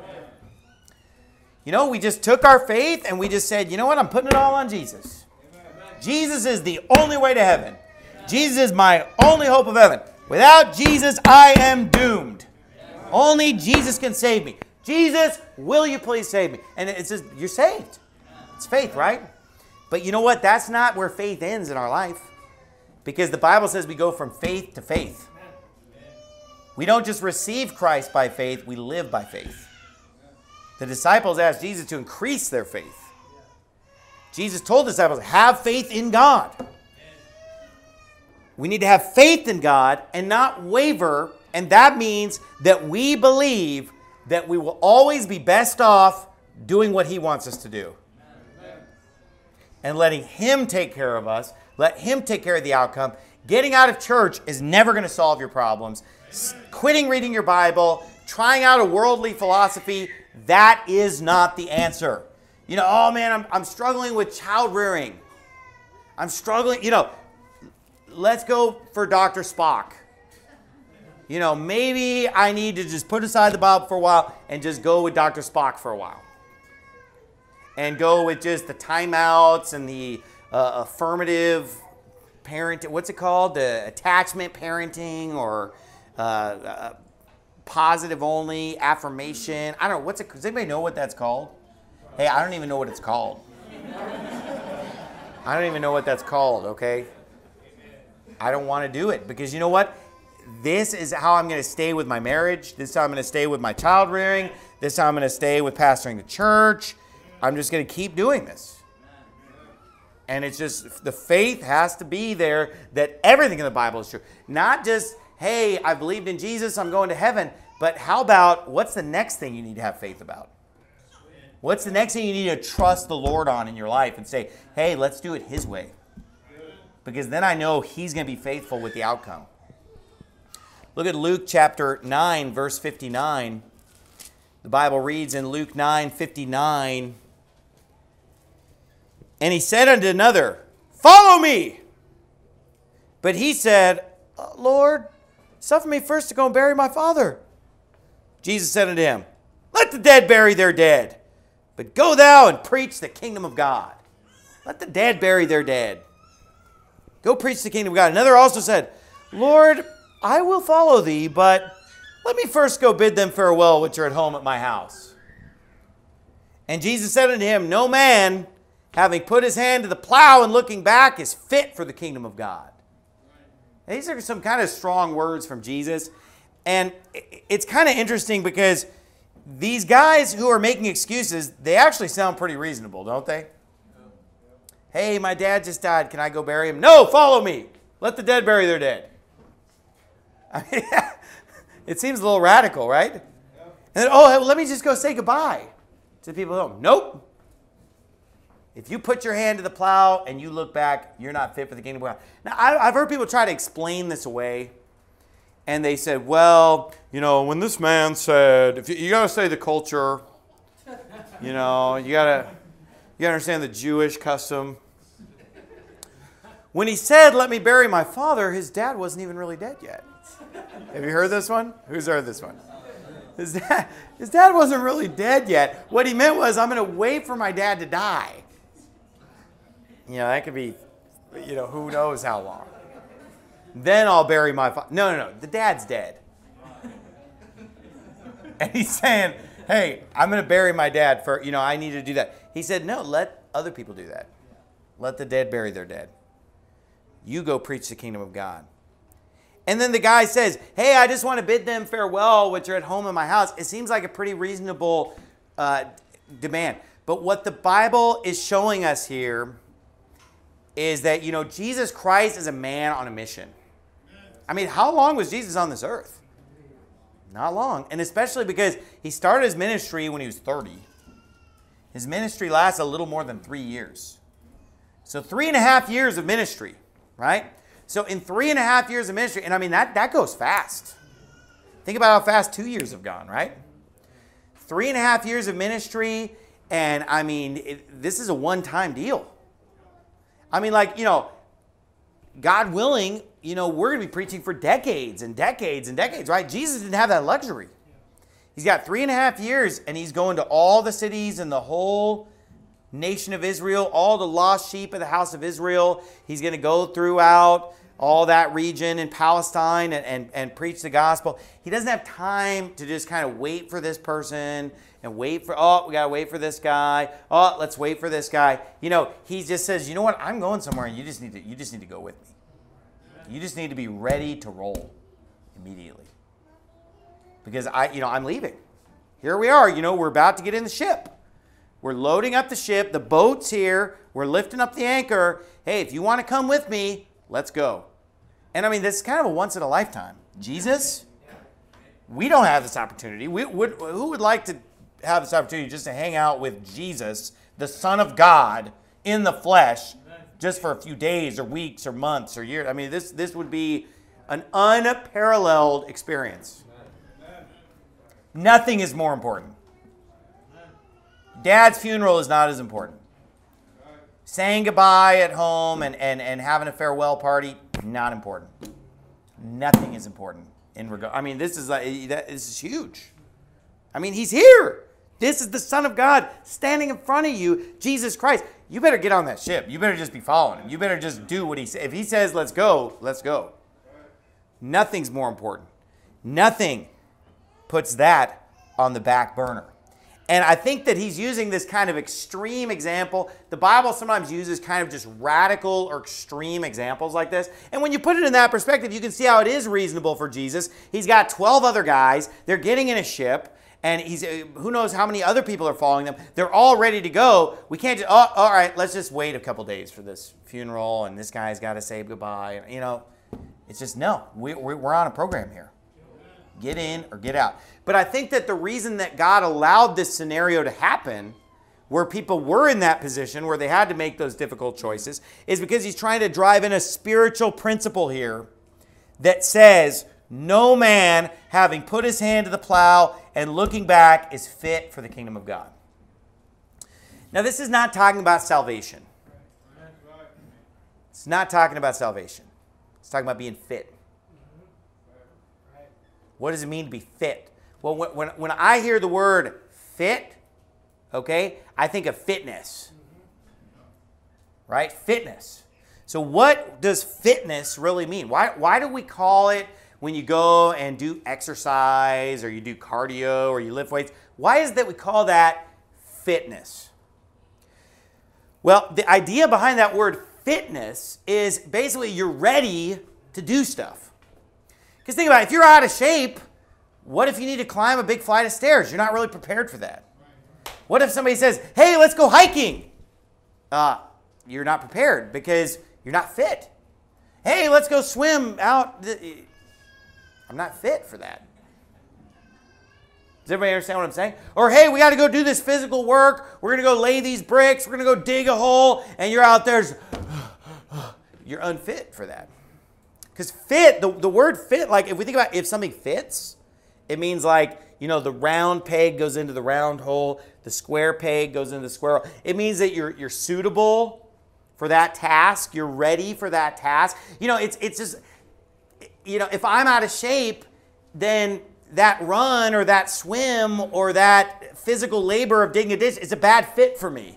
You know, we just took our faith and we just said, you know what? I'm putting it all on Jesus. Jesus is the only way to heaven. Jesus is my only hope of heaven. Without Jesus, I am doomed. Only Jesus can save me. Jesus, will you please save me? And it says, you're saved. It's faith, right? But you know what? That's not where faith ends in our life. Because the Bible says we go from faith to faith. We don't just receive Christ by faith, we live by faith. The disciples asked Jesus to increase their faith. Jesus told the disciples, have faith in God. We need to have faith in God and not waver. And that means that we believe that we will always be best off doing what he wants us to do. And letting him take care of us. Let him take care of the outcome. Getting out of church is never going to solve your problems. Quitting reading your Bible, trying out a worldly philosophy, that is not the answer. You know, oh man, I'm, I'm struggling with child rearing. I'm struggling, you know, let's go for Doctor Spock. You know, maybe I need to just put aside the Bible for a while and just go with Doctor Spock for a while. And go with just the timeouts and the uh, affirmative parenting. What's it called? The attachment parenting or uh, uh, positive only affirmation. I don't know. What's it? Does anybody know what that's called? Hey, I don't even know what it's called. I don't even know what that's called, okay? I don't want to do it because you know what? This is how I'm going to stay with my marriage. This is how I'm going to stay with my child rearing. This is how I'm going to stay with pastoring the church. I'm just going to keep doing this. And it's just, the faith has to be there that everything in the Bible is true. Not just, hey, I believed in Jesus, I'm going to heaven. But how about, what's the next thing you need to have faith about? What's the next thing you need to trust the Lord on in your life and say, hey, let's do it his way. Because then I know he's going to be faithful with the outcome. Look at Luke chapter nine, verse fifty-nine. The Bible reads in Luke nine fifty-nine, and he said unto another, follow me. But he said, Lord, suffer me first to go and bury my father. Jesus said unto him, let the dead bury their dead, but go thou and preach the kingdom of God. Let the dead bury their dead. Go preach the kingdom of God. Another also said, Lord, I will follow thee, but let me first go bid them farewell which are at home at my house. And Jesus said unto him, no man, having put his hand to the plow and looking back, is fit for the kingdom of God. Now, these are some kind of strong words from Jesus. And it's kind of interesting because these guys who are making excuses, they actually sound pretty reasonable, don't they? Hey, my dad just died. Can I go bury him? No, follow me. Let the dead bury their dead. I mean, it seems a little radical, right? And then, oh, let me just go say goodbye to the people at home. Nope. If you put your hand to the plow and you look back, you're not fit for the kingdom of God. Now, I've heard people try to explain this away. And they said, well, you know, when this man said, if you, you got to say the culture, you know, you got to you gotta understand the Jewish custom. When he said, let me bury my father, his dad wasn't even really dead yet. Have you heard this one? Who's heard this one? His dad, his dad wasn't really dead yet. What he meant was, I'm going to wait for my dad to die. You know, that could be, you know, who knows how long. Then I'll bury my father. No, no, no. The dad's dead. And he's saying, hey, I'm going to bury my dad for, you know, I need to do that. He said, no, let other people do that. Let the dead bury their dead. You go preach the kingdom of God. And then the guy says, hey, I just want to bid them farewell, which are at home in my house. It seems like a pretty reasonable uh, demand. But what the Bible is showing us here is that, you know, Jesus Christ is a man on a mission. I mean, how long was Jesus on this earth? Not long. And especially because he started his ministry when he was thirty. His ministry lasts a little more than three years. So three and a half years of ministry, right? So in three and a half years of ministry, and I mean, that, that goes fast. Think about how fast two years have gone, right? Three and a half years of ministry, and I mean, it, this is a one-time deal. I mean, like, you know, God willing, you know, we're going to be preaching for decades and decades and decades, right? Jesus didn't have that luxury. He's got three and a half years, and he's going to all the cities and the whole nation of Israel, all the lost sheep of the house of Israel. He's going to go throughout all that region in Palestine and, and, and preach the gospel. He doesn't have time to just kind of wait for this person and wait for, oh, we got to wait for this guy. Oh, let's wait for this guy. You know, he just says, you know what, I'm going somewhere, and you just need to, you just need to go with me. You just need to be ready to roll immediately. Because I, you know, I'm leaving. Here we are, you know, we're about to get in the ship. We're loading up the ship. The boat's here. We're lifting up the anchor. Hey, if you want to come with me, let's go. And I mean, this is kind of a once in a lifetime. Jesus, we don't have this opportunity. We would, who would like to have this opportunity just to hang out with Jesus, the Son of God, in the flesh, just for a few days or weeks or months or years? I mean, this, this would be an unparalleled experience. Nothing is more important. Dad's funeral is not as important. Saying goodbye at home and, and, and having a farewell party, not important. Nothing is important in regard. I mean, this is like, this is huge. I mean, he's here. This is the Son of God standing in front of you, Jesus Christ. You better get on that ship. You better just be following him. You better just do what he says. If he says, let's go, let's go. Nothing's more important. Nothing puts that on the back burner. And I think that he's using this kind of extreme example. The Bible sometimes uses kind of just radical or extreme examples like this. And when you put it in that perspective, you can see how it is reasonable for Jesus. He's got twelve other guys. They're getting in a ship. And he's who knows how many other people are following them. They're all ready to go. We can't just, oh, all right, let's just wait a couple days for this funeral. And this guy's got to say goodbye. You know, it's just, no, we, we're on a program here. Get in or get out. But I think that the reason that God allowed this scenario to happen, where people were in that position, where they had to make those difficult choices, is because he's trying to drive in a spiritual principle here that says, no man having put his hand to the plow and looking back is fit for the kingdom of God. Now, this is not talking about salvation. It's not talking about salvation. It's talking about being fit. What does it mean to be fit? Well, when, when I hear the word fit, okay, I think of fitness. Right? Fitness. So what does fitness really mean? Why, why do we call it, when you go and do exercise or you do cardio or you lift weights, why is it that we call that fitness? Well, the idea behind that word fitness is basically you're ready to do stuff. Because think about it, if you're out of shape, what if you need to climb a big flight of stairs? You're not really prepared for that. What if somebody says, hey, let's go hiking? Uh, you're not prepared because you're not fit. Hey, let's go swim out. I'm not fit for that. Does everybody understand what I'm saying? Or, hey, we got to go do this physical work. We're going to go lay these bricks. We're going to go dig a hole. And you're out there. You're unfit for that. Because fit, the, the word fit, like if we think about if something fits, it means like, you know, the round peg goes into the round hole. The square peg goes into the square hole. It means that you're, you're suitable for that task. You're ready for that task. You know, it's, it's just, you know, if I'm out of shape, then that run or that swim or that physical labor of digging a ditch is a bad fit for me.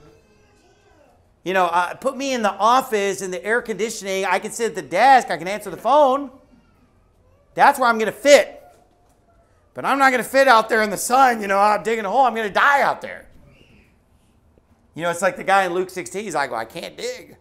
You know, uh, put me in the office in the air conditioning. I can sit at the desk. I can answer the phone. That's where I'm going to fit. But I'm not going to fit out there in the sun, you know, out digging a hole. I'm going to die out there. You know, it's like the guy in Luke sixteen. He's like, well, I can't dig.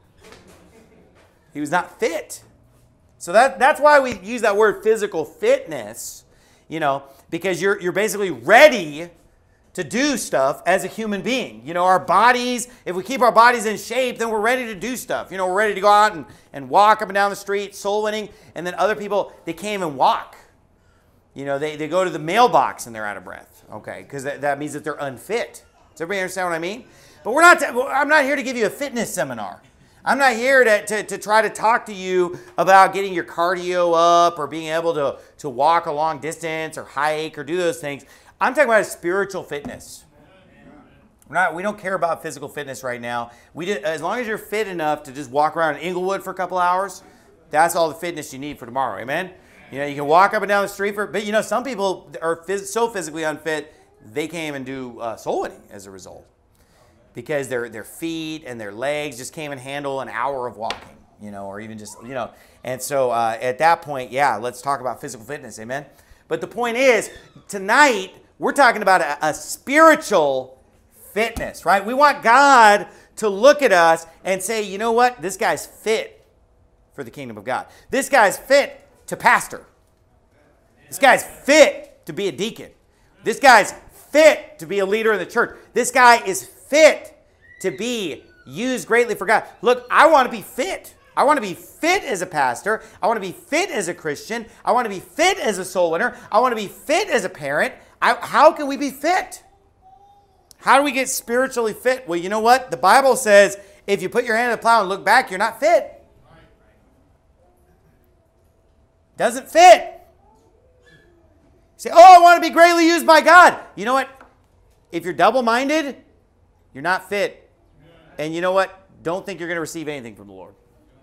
He was not fit. So that, that's why we use that word physical fitness, you know, because you're, you're basically ready to do stuff as a human being. You know, our bodies, if we keep our bodies in shape, then we're ready to do stuff. You know, we're ready to go out and, and walk up and down the street, soul winning. And then other people, they can't even walk. You know, they, they go to the mailbox and they're out of breath. Okay, because that, that means that they're unfit. Does everybody understand what I mean? But we're not. T- I'm not here to give you a fitness seminar. I'm not here to, to, to try to talk to you about getting your cardio up or being able to, to walk a long distance or hike or do those things. I'm talking about spiritual fitness. We're not, we don't care about physical fitness right now. We did, as long as you're fit enough to just walk around in Inglewood for a couple hours, that's all the fitness you need for tomorrow. Amen? You know, you can walk up and down the street for, but you know, some people are phys- so physically unfit, they can't even do uh, soul winning as a result. Because their their feet and their legs just can't even handle an hour of walking, you know, or even just, you know. And so uh, at that point, yeah, let's talk about physical fitness, amen? But the point is, tonight, we're talking about a, a spiritual fitness, right? We want God to look at us and say, you know what? This guy's fit for the kingdom of God. This guy's fit to pastor. This guy's fit to be a deacon. This guy's fit to be a leader in the church. This guy is fit to be used greatly for God. Look, I want to be fit. I want to be fit as a pastor. I want to be fit as a Christian. I want to be fit as a soul winner. I want to be fit as a parent. I, how can we be fit? How do we get spiritually fit? Well, you know what? The Bible says if you put your hand to the plow and look back, you're not fit. Doesn't fit. You say, oh, I want to be greatly used by God. You know what? If you're double-minded, you're not fit. And you know what? Don't think you're going to receive anything from the Lord.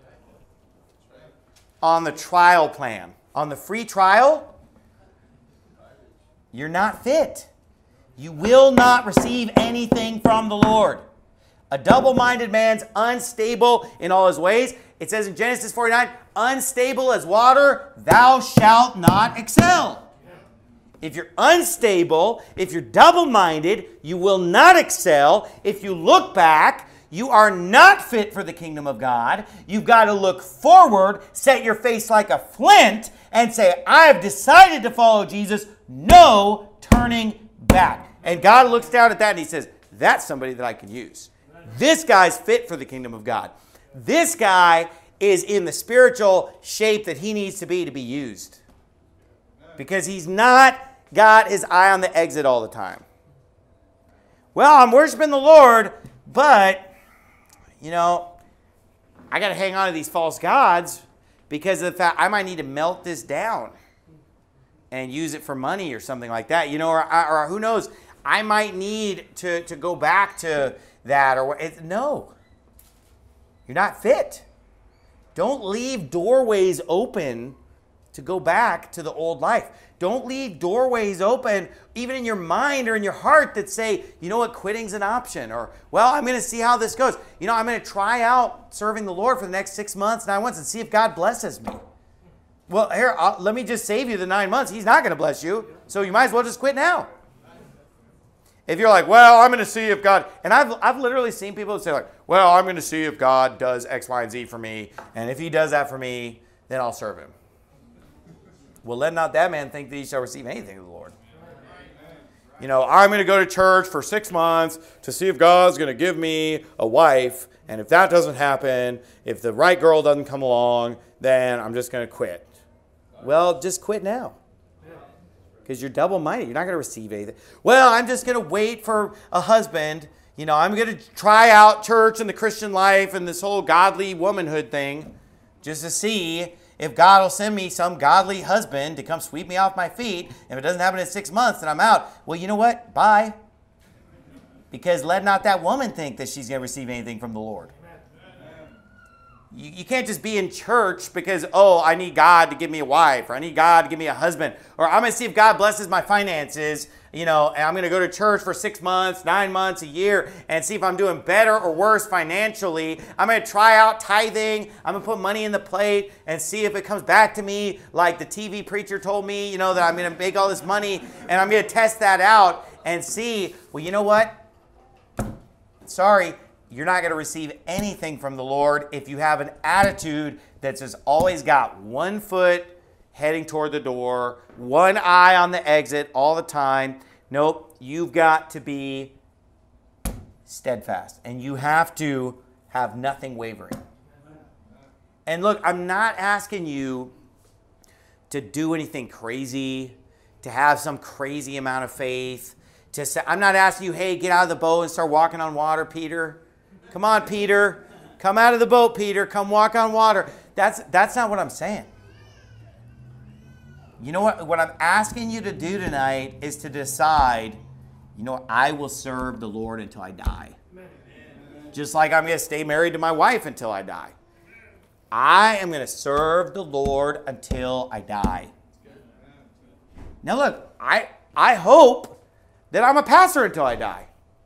On the trial plan, on the free trial, you're not fit. You will not receive anything from the Lord. A double-minded man's unstable in all his ways. It says in Genesis forty-nine, unstable as water, thou shalt not excel. If you're unstable, if you're double-minded, you will not excel. If you look back, you are not fit for the kingdom of God. You've got to look forward, set your face like a flint, and say, I have decided to follow Jesus. No turning back. And God looks down at that and he says, that's somebody that I can use. This guy's fit for the kingdom of God. This guy is in the spiritual shape that he needs to be to be used. Because he's not got his eye on the exit all the time. Well, I'm worshiping the Lord, but, you know, I got to hang on to these false gods because of the fact I might need to melt this down and use it for money or something like that. You know, or, or who knows, I might need to, to go back to that. or it, No, you're not fit. Don't leave doorways open to go back to the old life. Don't leave doorways open, even in your mind or in your heart, that say, you know what, quitting's an option. Or, well, I'm going to see how this goes. You know, I'm going to try out serving the Lord for the next six months, nine months, and see if God blesses me. Well, here, I'll, let me just save you the nine months. He's not going to bless you, so you might as well just quit now. If you're like, well, I'm going to see if God, and I've, I've literally seen people say like, well, I'm going to see if God does X, Y, and Z for me, and if he does that for me, then I'll serve him. Well, let not that man think that he shall receive anything of the Lord. You know, I'm going to go to church for six months to see if God's going to give me a wife. And if that doesn't happen, if the right girl doesn't come along, then I'm just going to quit. Well, just quit now. Because you're double-minded. You're not going to receive anything. Well, I'm just going to wait for a husband. You know, I'm going to try out church and the Christian life and this whole godly womanhood thing just to see if God will send me some godly husband to come sweep me off my feet. If it doesn't happen in six months, then I'm out. Well, you know what? Bye. Because let not that woman think that she's going to receive anything from the Lord. You, you can't just be in church because, oh, I need God to give me a wife, or I need God to give me a husband, or I'm going to see if God blesses my finances, you know, and I'm going to go to church for six months, nine months, a year, and see if I'm doing better or worse financially. I'm going to try out tithing. I'm going to put money in the plate and see if it comes back to me like the T V preacher told me, you know, that I'm going to make all this money, and I'm going to test that out and see, well, you know what? Sorry, you're not going to receive anything from the Lord if you have an attitude that's just always got one foot heading toward the door, one eye on the exit all the time. Nope, you've got to be steadfast, and you have to have nothing wavering. And look, I'm not asking you to do anything crazy, to have some crazy amount of faith. To say, I'm not asking you, hey, get out of the boat and start walking on water, Peter. Come on, Peter. Come out of the boat, Peter. Come walk on water. That's, that's not what I'm saying. You know what? What I'm asking you to do tonight is to decide, you know, I will serve the Lord until I die. Just like I'm going to stay married to my wife until I die. I am going to serve the Lord until I die. Now look, I, I hope that I'm a pastor until I die.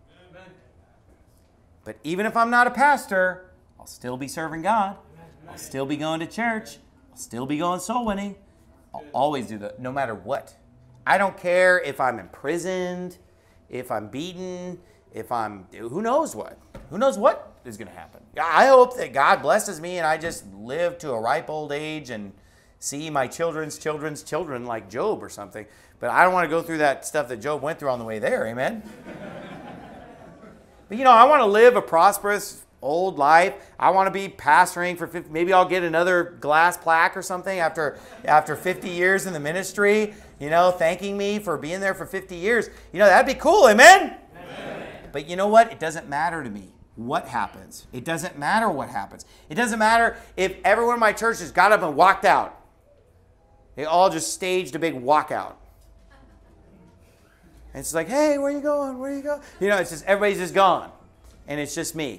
But even if I'm not a pastor, I'll still be serving God. I'll still be going to church. I'll still be going soul winning. I'll always do that, no matter what. I don't care if I'm imprisoned, if I'm beaten, if I'm, who knows what. Who knows what is going to happen. I hope that God blesses me and I just live to a ripe old age and see my children's children's children like Job or something. But I don't want to go through that stuff that Job went through on the way there, amen? But, you know, I want to live a prosperous old life. I want to be pastoring for fifty, maybe I'll get another glass plaque or something after, after fifty years in the ministry, you know, thanking me for being there for fifty years. You know, that'd be cool, amen? Amen. But you know what? It doesn't matter to me what happens. It doesn't matter what happens. It doesn't matter if everyone in my church just got up and walked out. They all just staged a big walkout. And it's like, hey, where are you going? Where are you going? You know, it's just, everybody's just gone. And it's just me.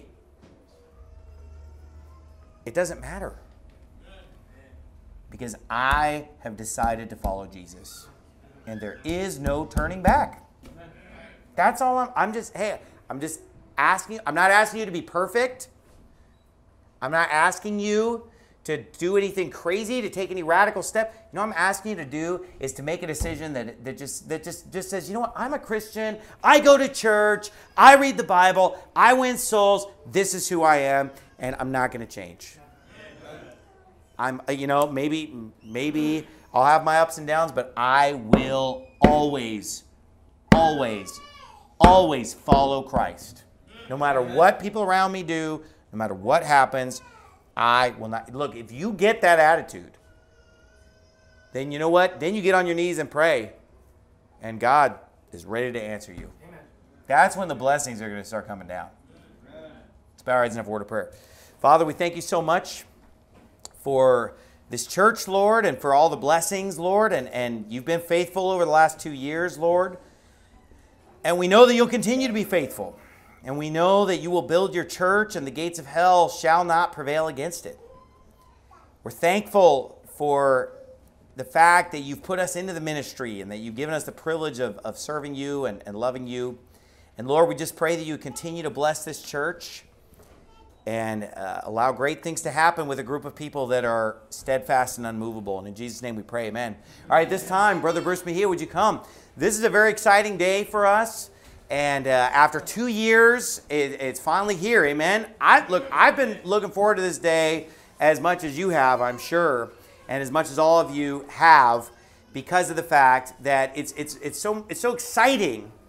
It doesn't matter. Because I have decided to follow Jesus. And there is no turning back. That's all I'm, I'm just, hey, I'm just asking, I'm not asking you to be perfect. I'm not asking you to do anything crazy, to take any radical step. You know what I'm asking you to do is to make a decision that, that, just, that just, just says, you know what, I'm a Christian, I go to church, I read the Bible, I win souls, this is who I am, and I'm not going to change. I'm, you know, maybe, maybe I'll have my ups and downs, but I will always, always, always follow Christ. No matter what people around me do, no matter what happens, I will not. Look, if you get that attitude, then you know what? Then you get on your knees and pray, and God is ready to answer you. Amen. That's when the blessings are going to start coming down. Let's bow our heads and have a word of prayer. Father, we thank you so much for this church, Lord, and for all the blessings, Lord, and, and you've been faithful over the last two years, Lord. And we know that you'll continue to be faithful. And we know that you will build your church and the gates of hell shall not prevail against it. We're thankful for the fact that you've put us into the ministry and that you've given us the privilege of, of serving you and, and loving you. And Lord, we just pray that you continue to bless this church and uh, allow great things to happen with a group of people that are steadfast and unmovable. And in Jesus' name we pray, amen. All right, this time, Brother Bruce Mejia, would you come? This is a very exciting day for us. And uh, after two years, it, it's finally here, amen. I look, I've been looking forward to this day as much as you have, I'm sure, and as much as all of you have, because of the fact that it's it's it's so it's so exciting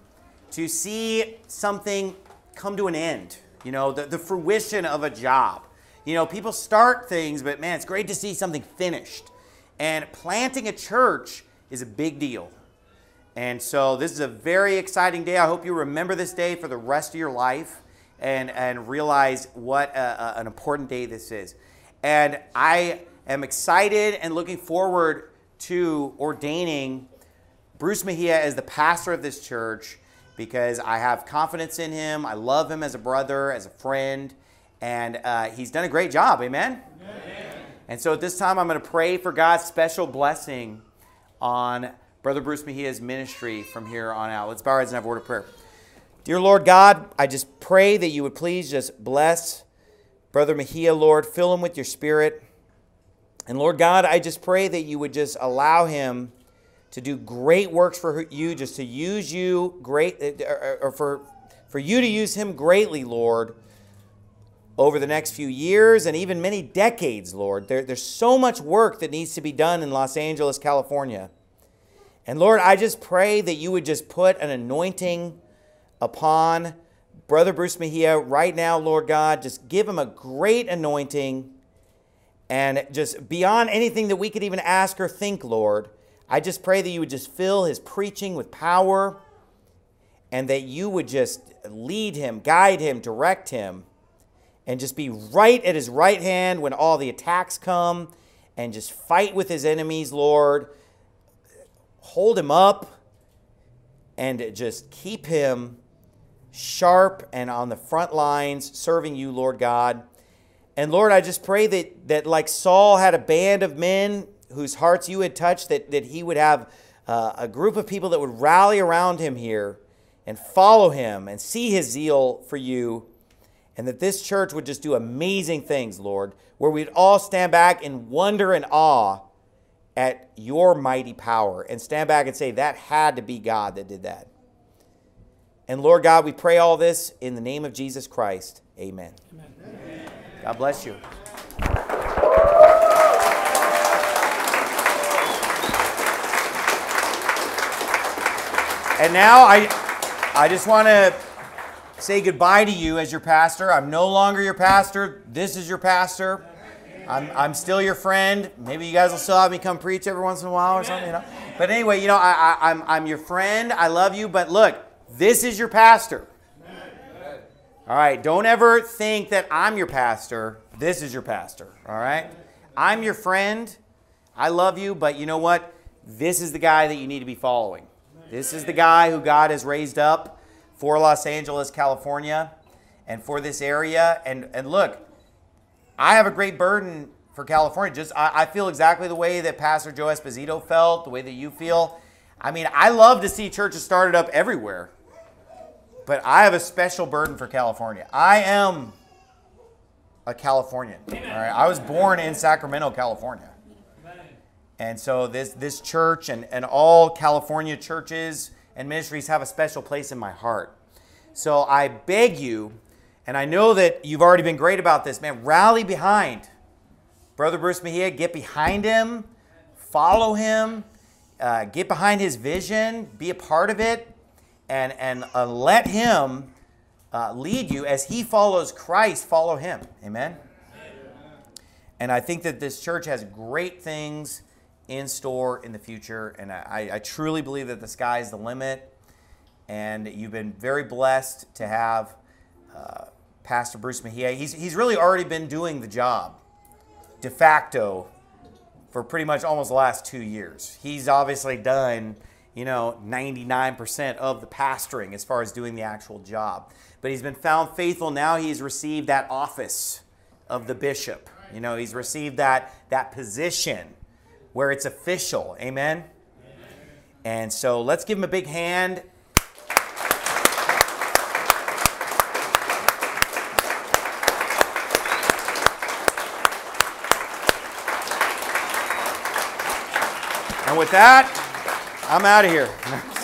to see something come to an end, you know, the, the fruition of a job. You know, people start things, but man, it's great to see something finished. And planting a church is a big deal. And so this is a very exciting day. I hope you remember this day for the rest of your life and, and realize what a, a, an important day this is. And I am excited and looking forward to ordaining Bruce Mejia as the pastor of this church because I have confidence in him. I love him as a brother, as a friend, and uh, he's done a great job. Amen? Amen? And so at this time, I'm going to pray for God's special blessing on Brother Bruce Mejia's ministry from here on out. Let's bow our heads and have a word of prayer. Dear Lord God, I just pray that you would please just bless Brother Mejia, Lord. Fill him with your spirit. And Lord God, I just pray that you would just allow him to do great works for you, just to use you great, or for, for you to use him greatly, Lord, over the next few years and even many decades, Lord. There, there's so much work that needs to be done in Los Angeles, California. And Lord, I just pray that you would just put an anointing upon Brother Bruce Mejia right now, Lord God. Just give him a great anointing and just beyond anything that we could even ask or think, Lord. I just pray that you would just fill his preaching with power and that you would just lead him, guide him, direct him, and just be right at his right hand when all the attacks come and just fight with his enemies, Lord. Hold him up and just keep him sharp and on the front lines serving you, Lord God. And Lord, I just pray that, that like Saul had a band of men whose hearts you had touched, that, that he would have uh, a group of people that would rally around him here and follow him and see his zeal for you, and that this church would just do amazing things, Lord, where we'd all stand back in wonder and awe at your mighty power and stand back and say, that had to be God that did that. And Lord God, we pray all this in the name of Jesus Christ. Amen. Amen. Amen. God bless you. And now I, I just want to say goodbye to you as your pastor. I'm no longer your pastor. This is your pastor. I'm, I'm still your friend. Maybe you guys will still have me come preach every once in a while or something, you know. But anyway, you know, I, I, I'm, I'm your friend. I love you. But look, this is your pastor. All right, don't ever think that I'm your pastor. This is your pastor, all right? I'm your friend. I love you, but you know what? This is the guy that you need to be following. This is the guy who God has raised up for Los Angeles, California, and for this area. And, and look, I have a great burden for California. Just I, I feel exactly the way that Pastor Joe Esposito felt, the way that you feel. I mean, I love to see churches started up everywhere, but I have a special burden for California. I am a Californian. All right? I was born in Sacramento, California. And so this, this church and, and all California churches and ministries have a special place in my heart. So I beg you, and I know that you've already been great about this, man, rally behind Brother Bruce Mejia. Get behind him. Follow him. Uh, get behind his vision. Be a part of it. And, and uh, let him uh, lead you as he follows Christ. Follow him. Amen? And I think that this church has great things in store in the future. And I, I truly believe that the sky is the limit. And you've been very blessed to have uh, Pastor Bruce Mejia. He's, he's really already been doing the job de facto for pretty much almost the last two years. He's obviously done, you know, ninety-nine percent of the pastoring as far as doing the actual job. But he's been found faithful. Now he's received that office of the bishop. You know, he's received that, that position where it's official. Amen? Amen? And so let's give him a big hand. And with that, I'm out of here.